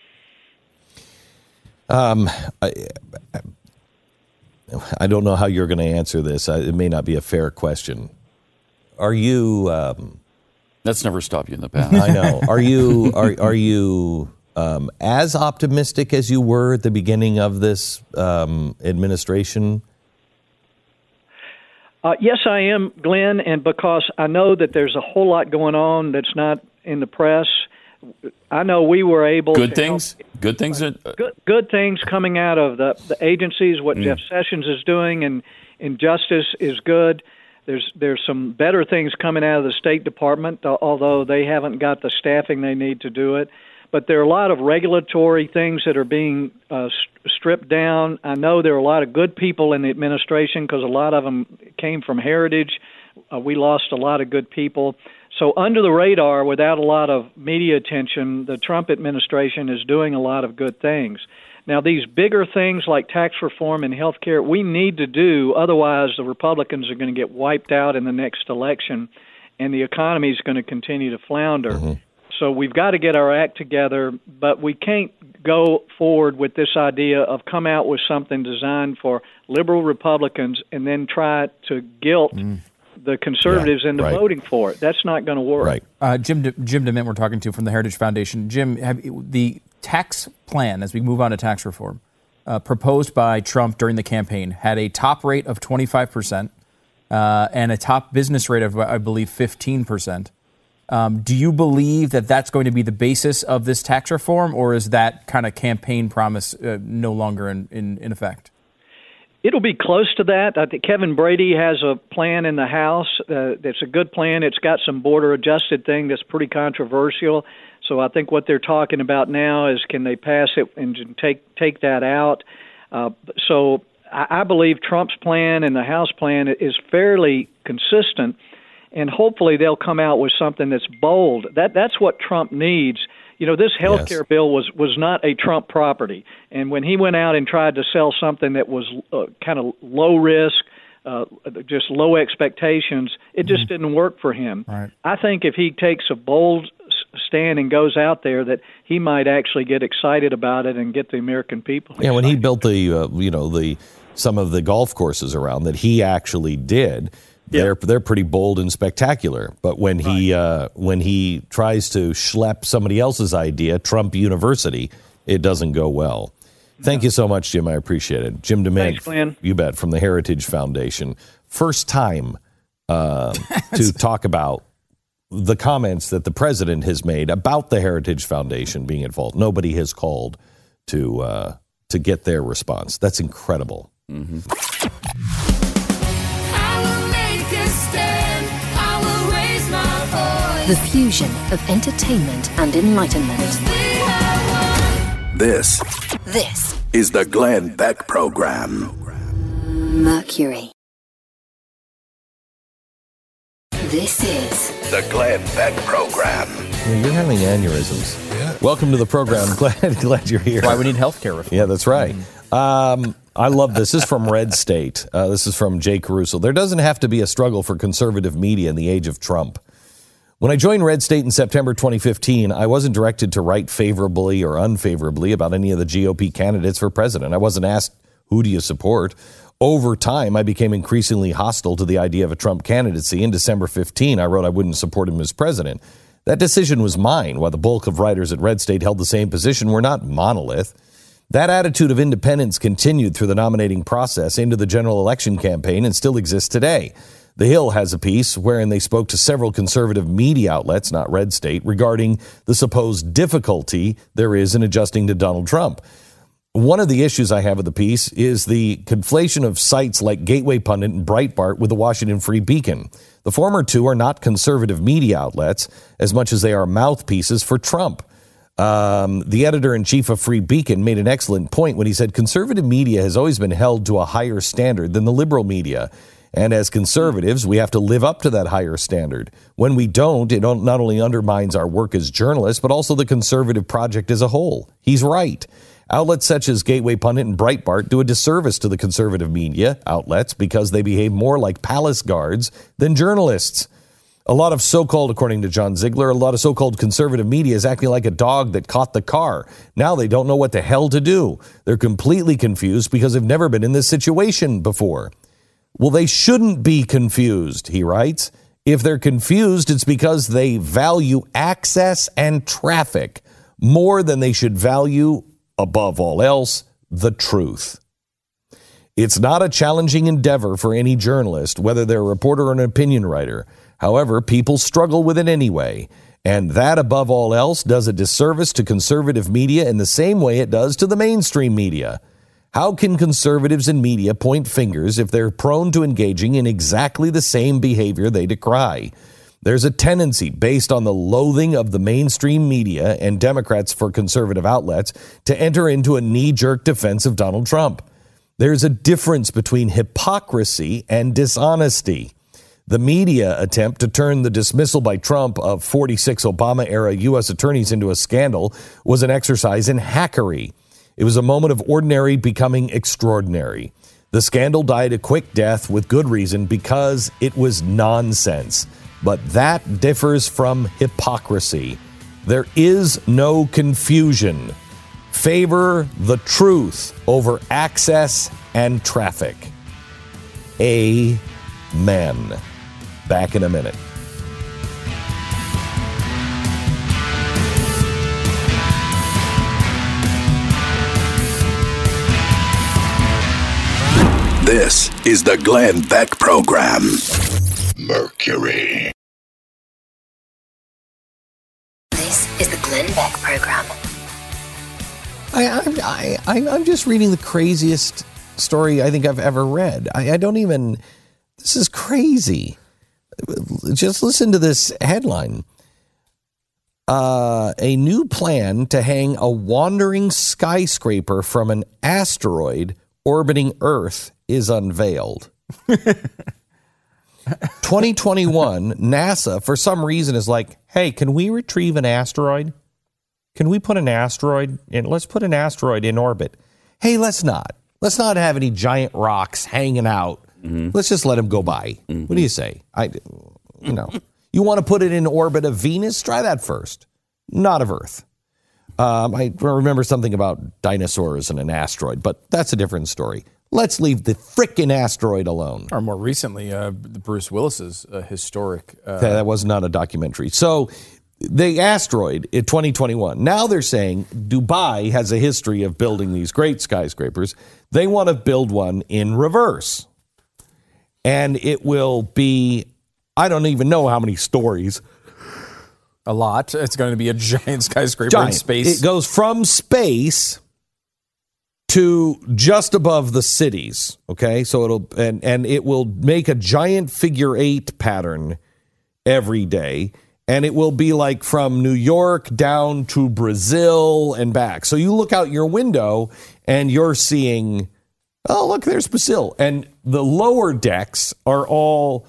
I don't know how you're going to answer this. It may not be a fair question. Are you? That's never stopped you in the past. I know. Are you as optimistic as you were at the beginning of this administration? Yes, I am, Glenn, and because I know that there's a whole lot going on that's not in the press. I know we were able Good things coming out of the agencies, what Jeff Sessions is doing, and justice is good. There's some better things coming out of the State Department, although they haven't got the staffing they need to do it. But there are a lot of regulatory things that are being stripped down. I know there are a lot of good people in the administration, because a lot of them came from Heritage. We lost a lot of good people. So under the radar, without a lot of media attention, the Trump administration is doing a lot of good things. Now, these bigger things like tax reform and health care, we need to do. Otherwise, the Republicans are going to get wiped out in the next election, and the economy is going to continue to flounder. Mm-hmm. So we've got to get our act together, but we can't go forward with this idea of come out with something designed for liberal Republicans and then try to guilt the conservatives into voting for it. That's not going to work. Right. Jim DeMint we're talking to from the Heritage Foundation. Jim, the tax plan, as we move on to tax reform, proposed by Trump during the campaign, had a top rate of 25% and a top business rate of, I believe, 15%. Do you believe that that's going to be the basis of this tax reform, or is that kind of campaign promise no longer in effect? It'll be close to that. I think Kevin Brady has a plan in the House that's a good plan. It's got some border-adjusted thing that's pretty controversial. So I think what they're talking about now is, can they pass it and take that out? So I believe Trump's plan and the House plan is fairly consistent, and hopefully they'll come out with something that's bold. That's what Trump needs. You know, this health care bill was not a Trump property. And when he went out and tried to sell something that was kind of low risk, just low expectations, it just didn't work for him. Right. I think if he takes a bold stand and goes out there, that he might actually get excited about it and get the American people excited. Yeah, when he built the some of the golf courses around that he actually did, they're pretty bold and spectacular. But when he tries to schlep somebody else's idea, Trump University, it doesn't go well. Thank you so much, Jim. I appreciate it. Jim DeMint, thanks, Glenn. You bet, from the Heritage Foundation. First time to talk about the comments that the president has made about the Heritage Foundation being at fault. Nobody has called to get their response. That's incredible. Mm-hmm. The fusion of entertainment and enlightenment. This is the Glenn Beck Program. Mercury. This is the Glenn Beck Program. Yeah, you're having aneurysms. Yeah. Welcome to the program. Glad you're here. Why we need health care reform. Yeah, that's right. I love this. This is from Red State. This is from Jay Caruso. There doesn't have to be a struggle for conservative media in the age of Trump. When I joined Red State in September 2015, I wasn't directed to write favorably or unfavorably about any of the GOP candidates for president. I wasn't asked, who do you support? Over time, I became increasingly hostile to the idea of a Trump candidacy. In December 15, I wrote I wouldn't support him as president. That decision was mine, while the bulk of writers at Red State held the same position. We're not monolith. That attitude of independence continued through the nominating process into the general election campaign and still exists today. The Hill has a piece wherein they spoke to several conservative media outlets, not Red State, regarding the supposed difficulty there is in adjusting to Donald Trump. One of the issues I have with the piece is the conflation of sites like Gateway Pundit and Breitbart with the Washington Free Beacon. The former two are not conservative media outlets as much as they are mouthpieces for Trump. The editor-in-chief of Free Beacon made an excellent point when he said conservative media has always been held to a higher standard than the liberal media. And as conservatives, we have to live up to that higher standard. When we don't, it not only undermines our work as journalists, but also the conservative project as a whole. He's right. Outlets such as Gateway Pundit and Breitbart do a disservice to the conservative media outlets because they behave more like palace guards than journalists. A lot of so-called, according to John Ziegler, a lot of so-called conservative media is acting like a dog that caught the car. Now they don't know what the hell to do. They're completely confused because they've never been in this situation before. Well, they shouldn't be confused, he writes. If they're confused, it's because they value access and traffic more than they should value, above all else, the truth. It's not a challenging endeavor for any journalist, whether they're a reporter or an opinion writer. However, people struggle with it anyway, and that, above all else, does a disservice to conservative media in the same way it does to the mainstream media. How can conservatives in media point fingers if they're prone to engaging in exactly the same behavior they decry? There's a tendency, based on the loathing of the mainstream media and Democrats for conservative outlets, to enter into a knee-jerk defense of Donald Trump. There's a difference between hypocrisy and dishonesty. The media attempt to turn the dismissal by Trump of 46 Obama-era U.S. attorneys into a scandal was an exercise in hackery. It was a moment of ordinary becoming extraordinary. The scandal died a quick death with good reason because it was nonsense. But that differs from hypocrisy. There is no confusion. Favor the truth over access and traffic. Amen. Back in a minute. This is the Glenn Beck Program. Mercury. This is the Glenn Beck Program. I'm just reading the craziest story I think I've ever read. I don't even... This is crazy. Just listen to this headline. A new plan to hang a wandering skyscraper from an asteroid orbiting Earth is unveiled. 2021, NASA, for some reason, is like, hey, can we retrieve an asteroid? Can we put an asteroid in? Let's put an asteroid in orbit. Hey, let's not. Let's not have any giant rocks hanging out. Mm-hmm. Let's just let them go by. Mm-hmm. What do you say? You want to put it in orbit of Venus? Try that first. Not of Earth. I remember something about dinosaurs and an asteroid, but that's a different story. Let's leave the frickin' asteroid alone. Or more recently, Bruce Willis's historic... that was not a documentary. So the asteroid in 2021, now they're saying Dubai has a history of building these great skyscrapers. They want to build one in reverse. And it will be, I don't even know how many stories. A lot. It's going to be a giant skyscraper in space. It goes from space to just above the cities. Okay, so it'll and it will make a giant figure 8 pattern every day, and it will be like from New York down to Brazil and back. So you look out your window and you're seeing, oh, look, there's Brazil, and the lower decks are all,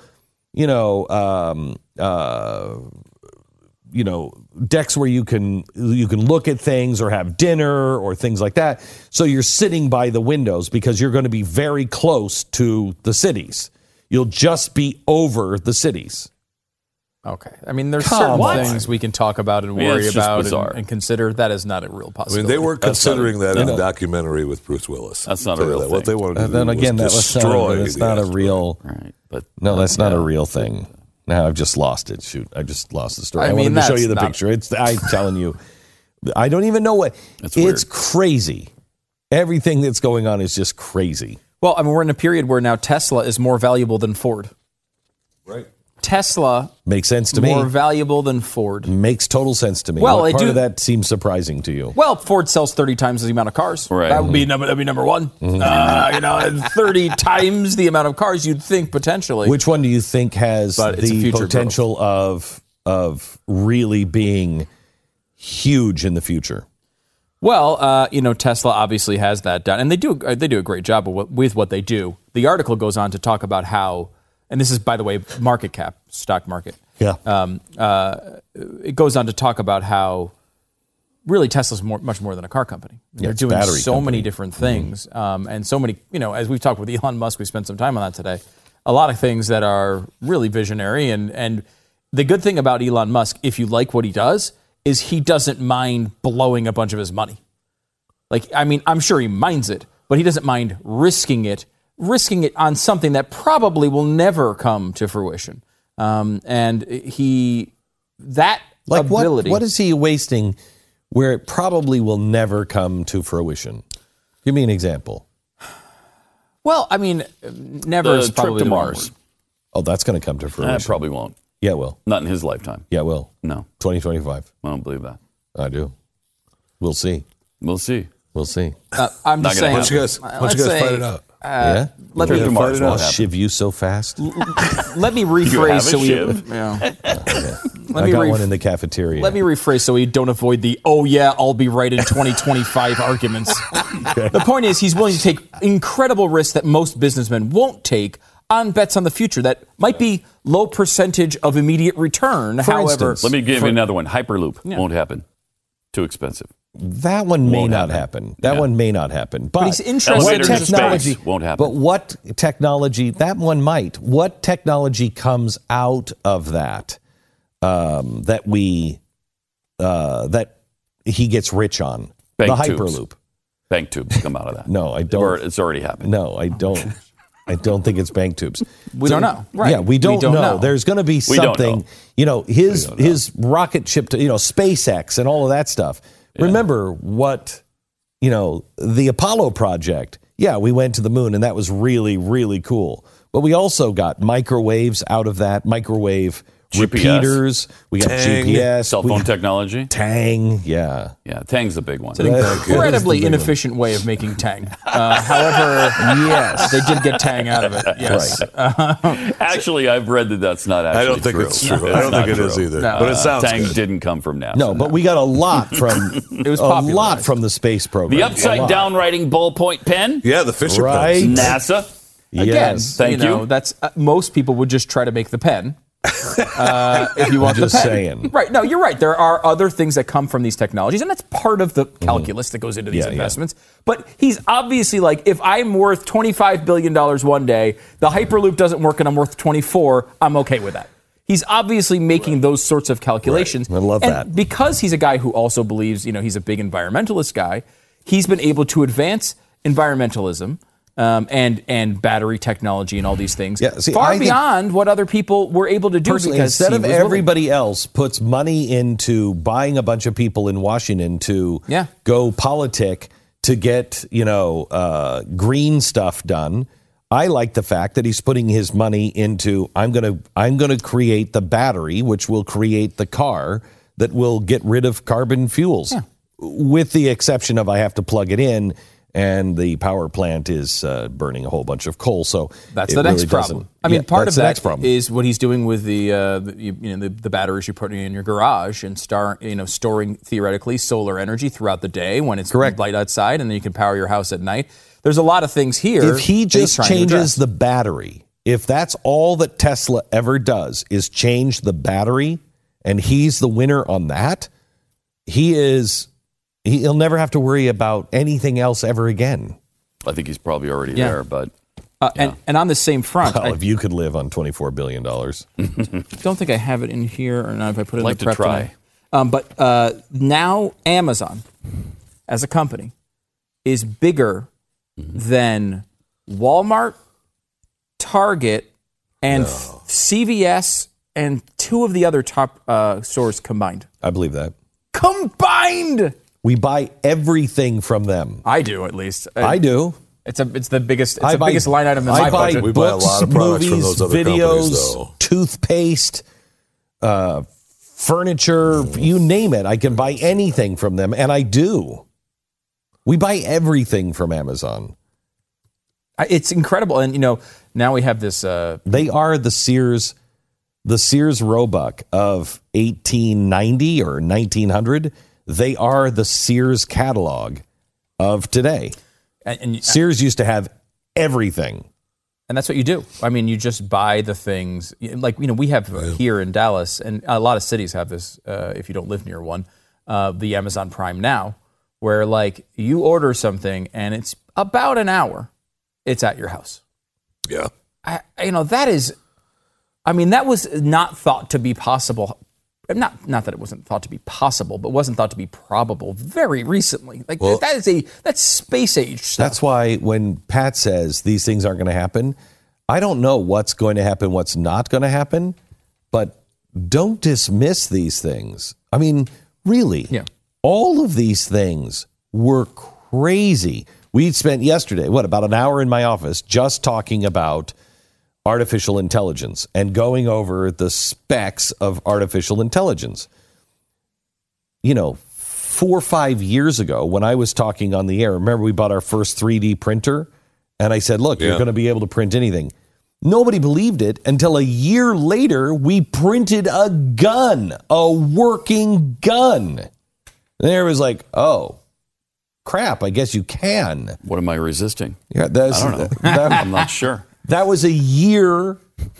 decks where you can look at things or have dinner or things like that. So you're sitting by the windows because you're going to be very close to the cities. You'll just be over the cities. Okay. I mean, there's certain things we can talk about and worry about and consider. That is not a real possibility. I mean, they were considering that in the documentary with Bruce Willis. That's not a real thing. What they wanted to do was destroy that's not a real... Right, but that's not a real thing. Now I've just lost it. Shoot, I just lost the story. I wanted to show you the picture. I'm telling you, I don't even know what. It's crazy. Everything that's going on is just crazy. Well, I mean, we're in a period where now Tesla is more valuable than Ford. Right. Tesla makes sense to me. More valuable than Ford. Makes total sense to me. Well, what part of that seems surprising to you? Well, Ford sells 30 times the amount of cars. Right. That'd be number one. 30 times the amount of cars you'd think potentially. Which one do you think has the potential of really being huge in the future? Well, Tesla obviously has that done, and they do a great job with what they do. The article goes on to talk about how, and this is, by the way, market cap, stock market. Yeah. It goes on to talk about how really Tesla's much more than a car company. They're doing so many different things, and so many, as we've talked with Elon Musk, we spent some time on that today. A lot of things that are really visionary, and the good thing about Elon Musk, if you like what he does, is he doesn't mind blowing a bunch of his money. I'm sure he minds it, but he doesn't mind risking it on something that probably will never come to fruition. And ability. What is he wasting where it probably will never come to fruition? Give me an example. Well, I mean, never is probably trip to Mars. Oh, that's going to come to fruition. That probably won't. Yeah, it will. Not in his lifetime. Yeah, it will. No. 2025. I don't believe that. I do. We'll see. We'll see. I'm just saying. Why don't you guys fight it out? Yeah? Let me I'll shiv you so fast. Let me rephrase so we. I got one in the cafeteria. Let me rephrase so we don't avoid the I'll be right in 2025 arguments. The point is, he's willing to take incredible risks that most businessmen won't take on bets on the future that might be low percentage of immediate return. For However, instance, let me give you another one. Hyperloop won't happen. Too expensive. That one may not happen. That one may not happen. But he's interested what in technology won't happen. But what technology? That one might. What technology comes out of that? That he gets rich on Bank the tubes. Hyperloop. Bank tubes come out of that. No, I don't. It's already happened. No, I don't. I don't think it's bank tubes. We don't know. Right. Yeah, we don't know. There's going to be something. His rocket ship to SpaceX and all of that stuff. Yeah. Remember what the Apollo project. Yeah, we went to the moon and that was really, really cool. But we also got microwaves out of that. Microwave repeaters. We got Tang. GPS. Cell phone technology. Tang. Yeah. Yeah, Tang's the big one. It's an incredibly inefficient way of making Tang. However, yes, they did get Tang out of it. Yes. Right. Actually, I've read that that's not actually I don't think true. it's true. I don't think it is either. No. But it sounds Tang good. didn't come from NASA. No, but we got a lot from the space program. The upside down writing ballpoint pen. Yeah, the Fisher Right. pens. NASA. Again, Yes. Thank you. That's most people would just try to make the pen. If you want I'm just the pen. saying. Right. No, you're right. There are other things that come from these technologies, and that's part of the calculus that goes into these investments. But he's obviously like, if I'm worth $25 billion one day, the Hyperloop doesn't work and I'm worth 24, I'm okay with that. He's obviously making those sorts of calculations. Right. I love that. Because he's a guy who also believes, he's a big environmentalist guy, he's been able to advance environmentalism and battery technology and all these things far beyond what other people were able to do. Personally, Because instead he of was everybody else puts money into buying a bunch of people in Washington to go politic to get green stuff done, I like the fact that he's putting his money into I'm gonna create the battery, which will create the car that will get rid of carbon fuels, with the exception of I have to plug it in. And the power plant is burning a whole bunch of coal, so that's the next problem. I mean, part of that is what he's doing with the batteries you're putting in your garage and storing theoretically solar energy throughout the day when it's light outside, and then you can power your house at night. There's a lot of things here. If he just changes the battery, if that's all that Tesla ever does is change the battery, and he's the winner on that, he'll never have to worry about anything else ever again. I think he's probably already there, but... And on the same front... Well, if you could live on $24 billion. Don't think I have it in here, or not if I put it in the prep. Try. But now Amazon, as a company, is bigger than Walmart, Target, and CVS, and two of the other top stores combined. I believe that. Combined! We buy everything from them. I do, at least. I do. It's the biggest. It's the biggest line item in my budget. We buy a lot of products movies, from those other videos, companies, though. toothpaste, furniture, you name it. I can buy anything from them, and I do. We buy everything from Amazon. It's incredible, and now we have this. They are the Sears Roebuck of 1890 or 1900. They are the Sears catalog of today. And Sears used to have everything. And that's what you do. I mean, you just buy the things. Like, we have here in Dallas, and a lot of cities have this, if you don't live near one, the Amazon Prime Now, where, like, you order something, and it's about an hour, it's at your house. Yeah. That is, that was not thought to be possible. Not that it wasn't thought to be possible, but wasn't thought to be probable very recently. Like, that's space age stuff. That's why when Pat says these things aren't going to happen, I don't know what's going to happen, what's not going to happen, but don't dismiss these things. I mean, really, all of these things were crazy. We spent yesterday, about an hour in my office just talking about artificial intelligence and going over the specs of artificial intelligence. 4 or 5 years ago, when I was talking on the air, remember we bought our first 3D printer? And I said, look, you're going to be able to print anything. Nobody believed it until a year later, we printed a gun, a working gun. And there was like, oh, crap, I guess you can. What am I resisting? Yeah, I don't know. I'm not sure. That was a year.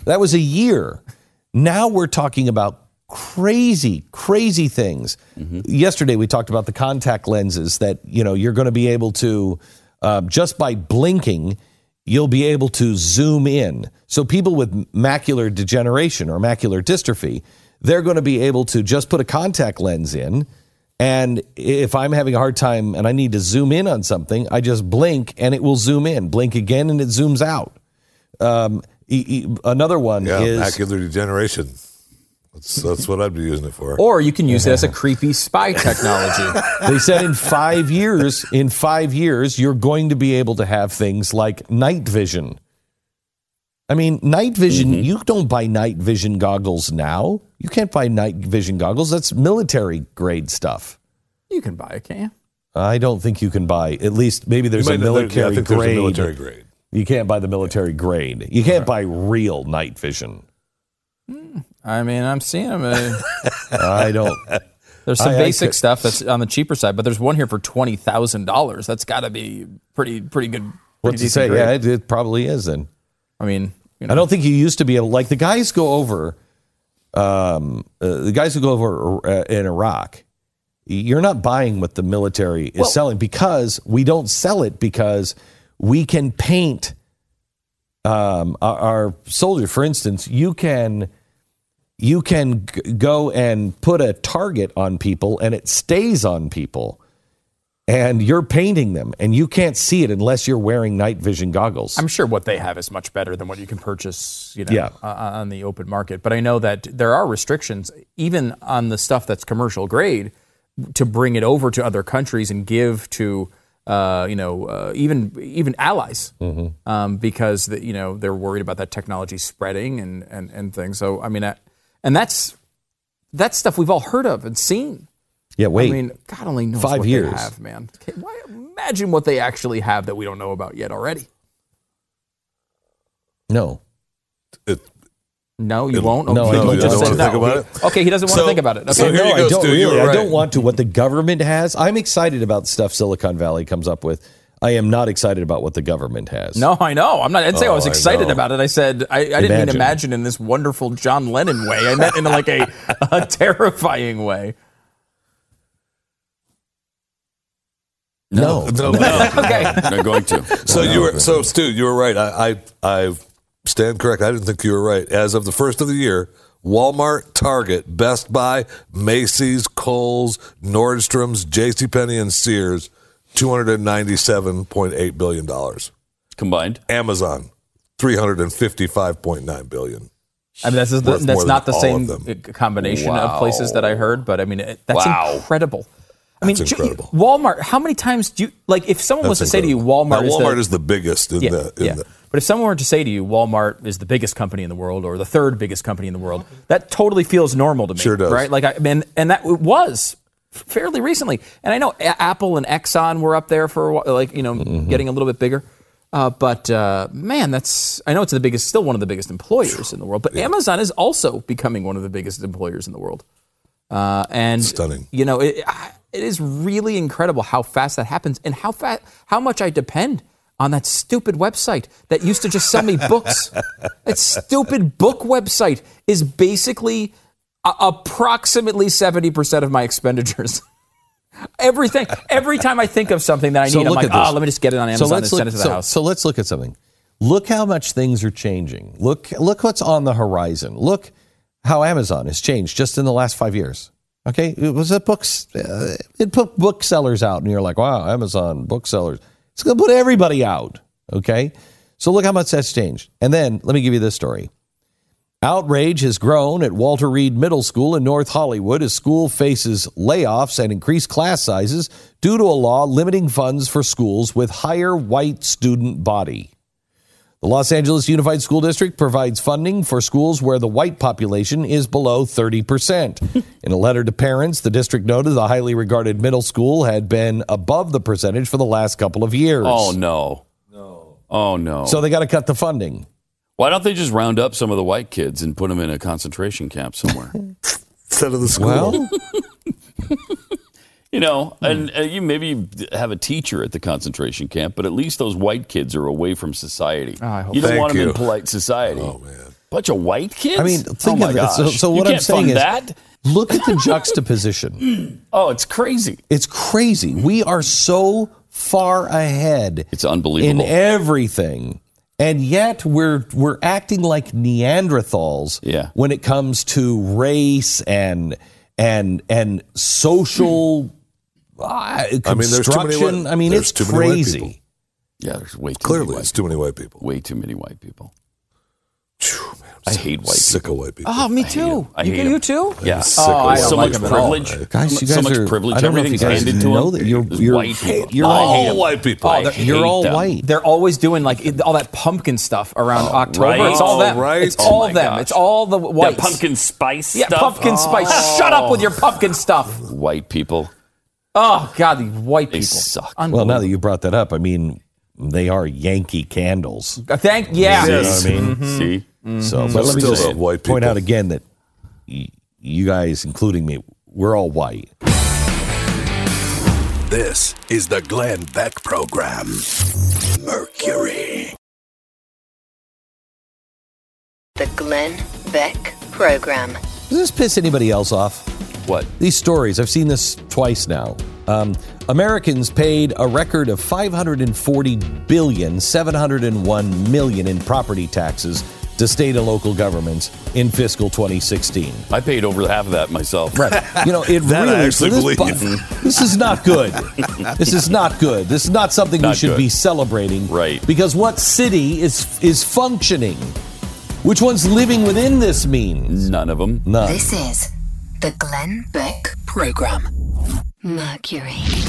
Now we're talking about crazy things. Mm-hmm. Yesterday we talked about the contact lenses that, you're going to be able to, just by blinking, you'll be able to zoom in. So people with macular degeneration or macular dystrophy, they're going to be able to just put a contact lens in. And if I'm having a hard time and I need to zoom in on something, I just blink and it will zoom in. Blink again and it zooms out. Another one is macular degeneration. That's what I'd be using it for. Or you can use it as a creepy spy technology. They said in 5 years, you're going to be able to have things like night vision. I mean, night vision, you don't buy night vision goggles now. You can't buy night vision goggles. That's military grade stuff. You can buy it, can't you? I don't think you can buy, at least maybe there's a military grade. You can't buy the military grade. You can't buy real night vision. I'm seeing them. I don't. There's some basic stuff that's on the cheaper side, but there's one here for $20,000. That's got to be pretty good. What's it say? Grade. Yeah, it probably is. And I mean, I don't think you used to be able, like the guys go over. The guys who go over in Iraq. You're not buying what the military is selling because we don't sell it because we can paint our soldiers. For instance, you can go and put a target on people and it stays on people and you're painting them and you can't see it unless you're wearing night vision goggles. I'm sure what they have is much better than what you can purchase on the open market. But I know that there are restrictions even on the stuff that's commercial grade to bring it over to other countries and give to even allies, because they're worried about that technology spreading and things. So I mean, and that's stuff we've all heard of and seen. Yeah, wait. I mean, God only knows 5 what years. They have, man. Imagine what they actually have that we don't know about yet already. No. No, you won't? No, I don't want to think about it. Okay, he doesn't want to think about it. Okay. So here no, you go, I don't Stu, really. right. I don't want to. What the government has, I'm excited about the stuff Silicon Valley comes up with. I am not excited about what the government has. No, I know. I didn't say I was excited about it. I said I didn't mean imagine in this wonderful John Lennon way. I meant in like a terrifying way. No. Okay. Not going to. So Stu, you were right. I stand correct. I didn't think you were right. As of the first of the year, Walmart, Target, Best Buy, Macy's, Kohl's, Nordstrom's, JCPenney, and Sears, $297.8 billion. Combined. Amazon, $355.9 billion. I mean, that's not the same combination of places that I heard, but I mean, that's incredible. I mean, That's incredible. Walmart, how many times do you, like, if someone was to say to you, Walmart is the biggest in the. But if someone were to say to you, Walmart is the biggest company in the world or the third biggest company in the world, that totally feels normal to me. Sure does. Right? Like, and that it was fairly recently. And I know Apple and Exxon were up there for a while, like, getting a little bit bigger. But man, I know it's still one of the biggest employers in the world. But Amazon is also becoming one of the biggest employers in the world. And stunning. It is really incredible how fast that happens and how much I depend on that stupid website that used to just sell me books. That stupid book website is basically approximately 70% of my expenditures. Every time I think of something that I need, I'm like, let me just get it on Amazon and send it to the house. So let's look at something. Look how much things are changing. Look what's on the horizon. Look how Amazon has changed just in the last 5 years. Okay, it was it put booksellers out, and you're like, wow, Amazon booksellers. It's going to put everybody out. Okay, so look how much that's changed. And then let me give you this story. Outrage has grown at Walter Reed Middle School in North Hollywood as school faces layoffs and increased class sizes due to a law limiting funds for schools with higher white student body. The Los Angeles Unified School District provides funding for schools where the white population is below 30%. In a letter to parents, the district noted the highly regarded middle school had been above the percentage for the last couple of years. Oh, no. Oh, no. So they got to cut the funding. Why don't they just round up some of the white kids and put them in a concentration camp somewhere? Instead of the school. Well, and you maybe have a teacher at the concentration camp, but at least those white kids are away from society. I hope you don't Thank want them you. in polite society. Oh, man. Bunch of white kids? I mean, think of it. So what I'm saying is, look at the juxtaposition. Oh, it's crazy. It's crazy. We are so far ahead. It's unbelievable. In everything. And yet we're acting like Neanderthals when it comes to race and social construction. There's it's too many white crazy. people. Yeah, there's way too Clearly, many white it's too many white people. Way too many white people. Man, I hate white sick people. of white people. Oh, me too. You too? Yeah. I don't so like much them at all. privilege. Guys, you so guys much are, privilege. I don't know if you Everything's guys handed to know them. that you're white people. You're all white people. You're all white. They're always doing all that pumpkin stuff around October. right. It's all them. Right. It's all my them. gosh. It's all the whites. That pumpkin spice Yeah, stuff. pumpkin spice. Shut up with your pumpkin stuff. White people. Oh, God, these white They people. suck. Well, now that you brought that up, I mean, they are Yankee candles. Yeah. You know what I mean? See? So, but let me Still just love white point people. out again that you guys, including me, we're all white. This is the Glenn Beck Program. Mercury. The Glenn Beck Program. Does this piss anybody else off? What? These stories, I've seen this twice now. Americans paid a record of $540.701 billion in property taxes to state and local governments in fiscal 2016. I paid over half of that myself. Right. It That I really actually believe. this is not good. This is not good. This is not something we should be celebrating. Right. Because what city is functioning? Which one's living within this means? None of them. None. This is the Glenn Beck Program. Mercury.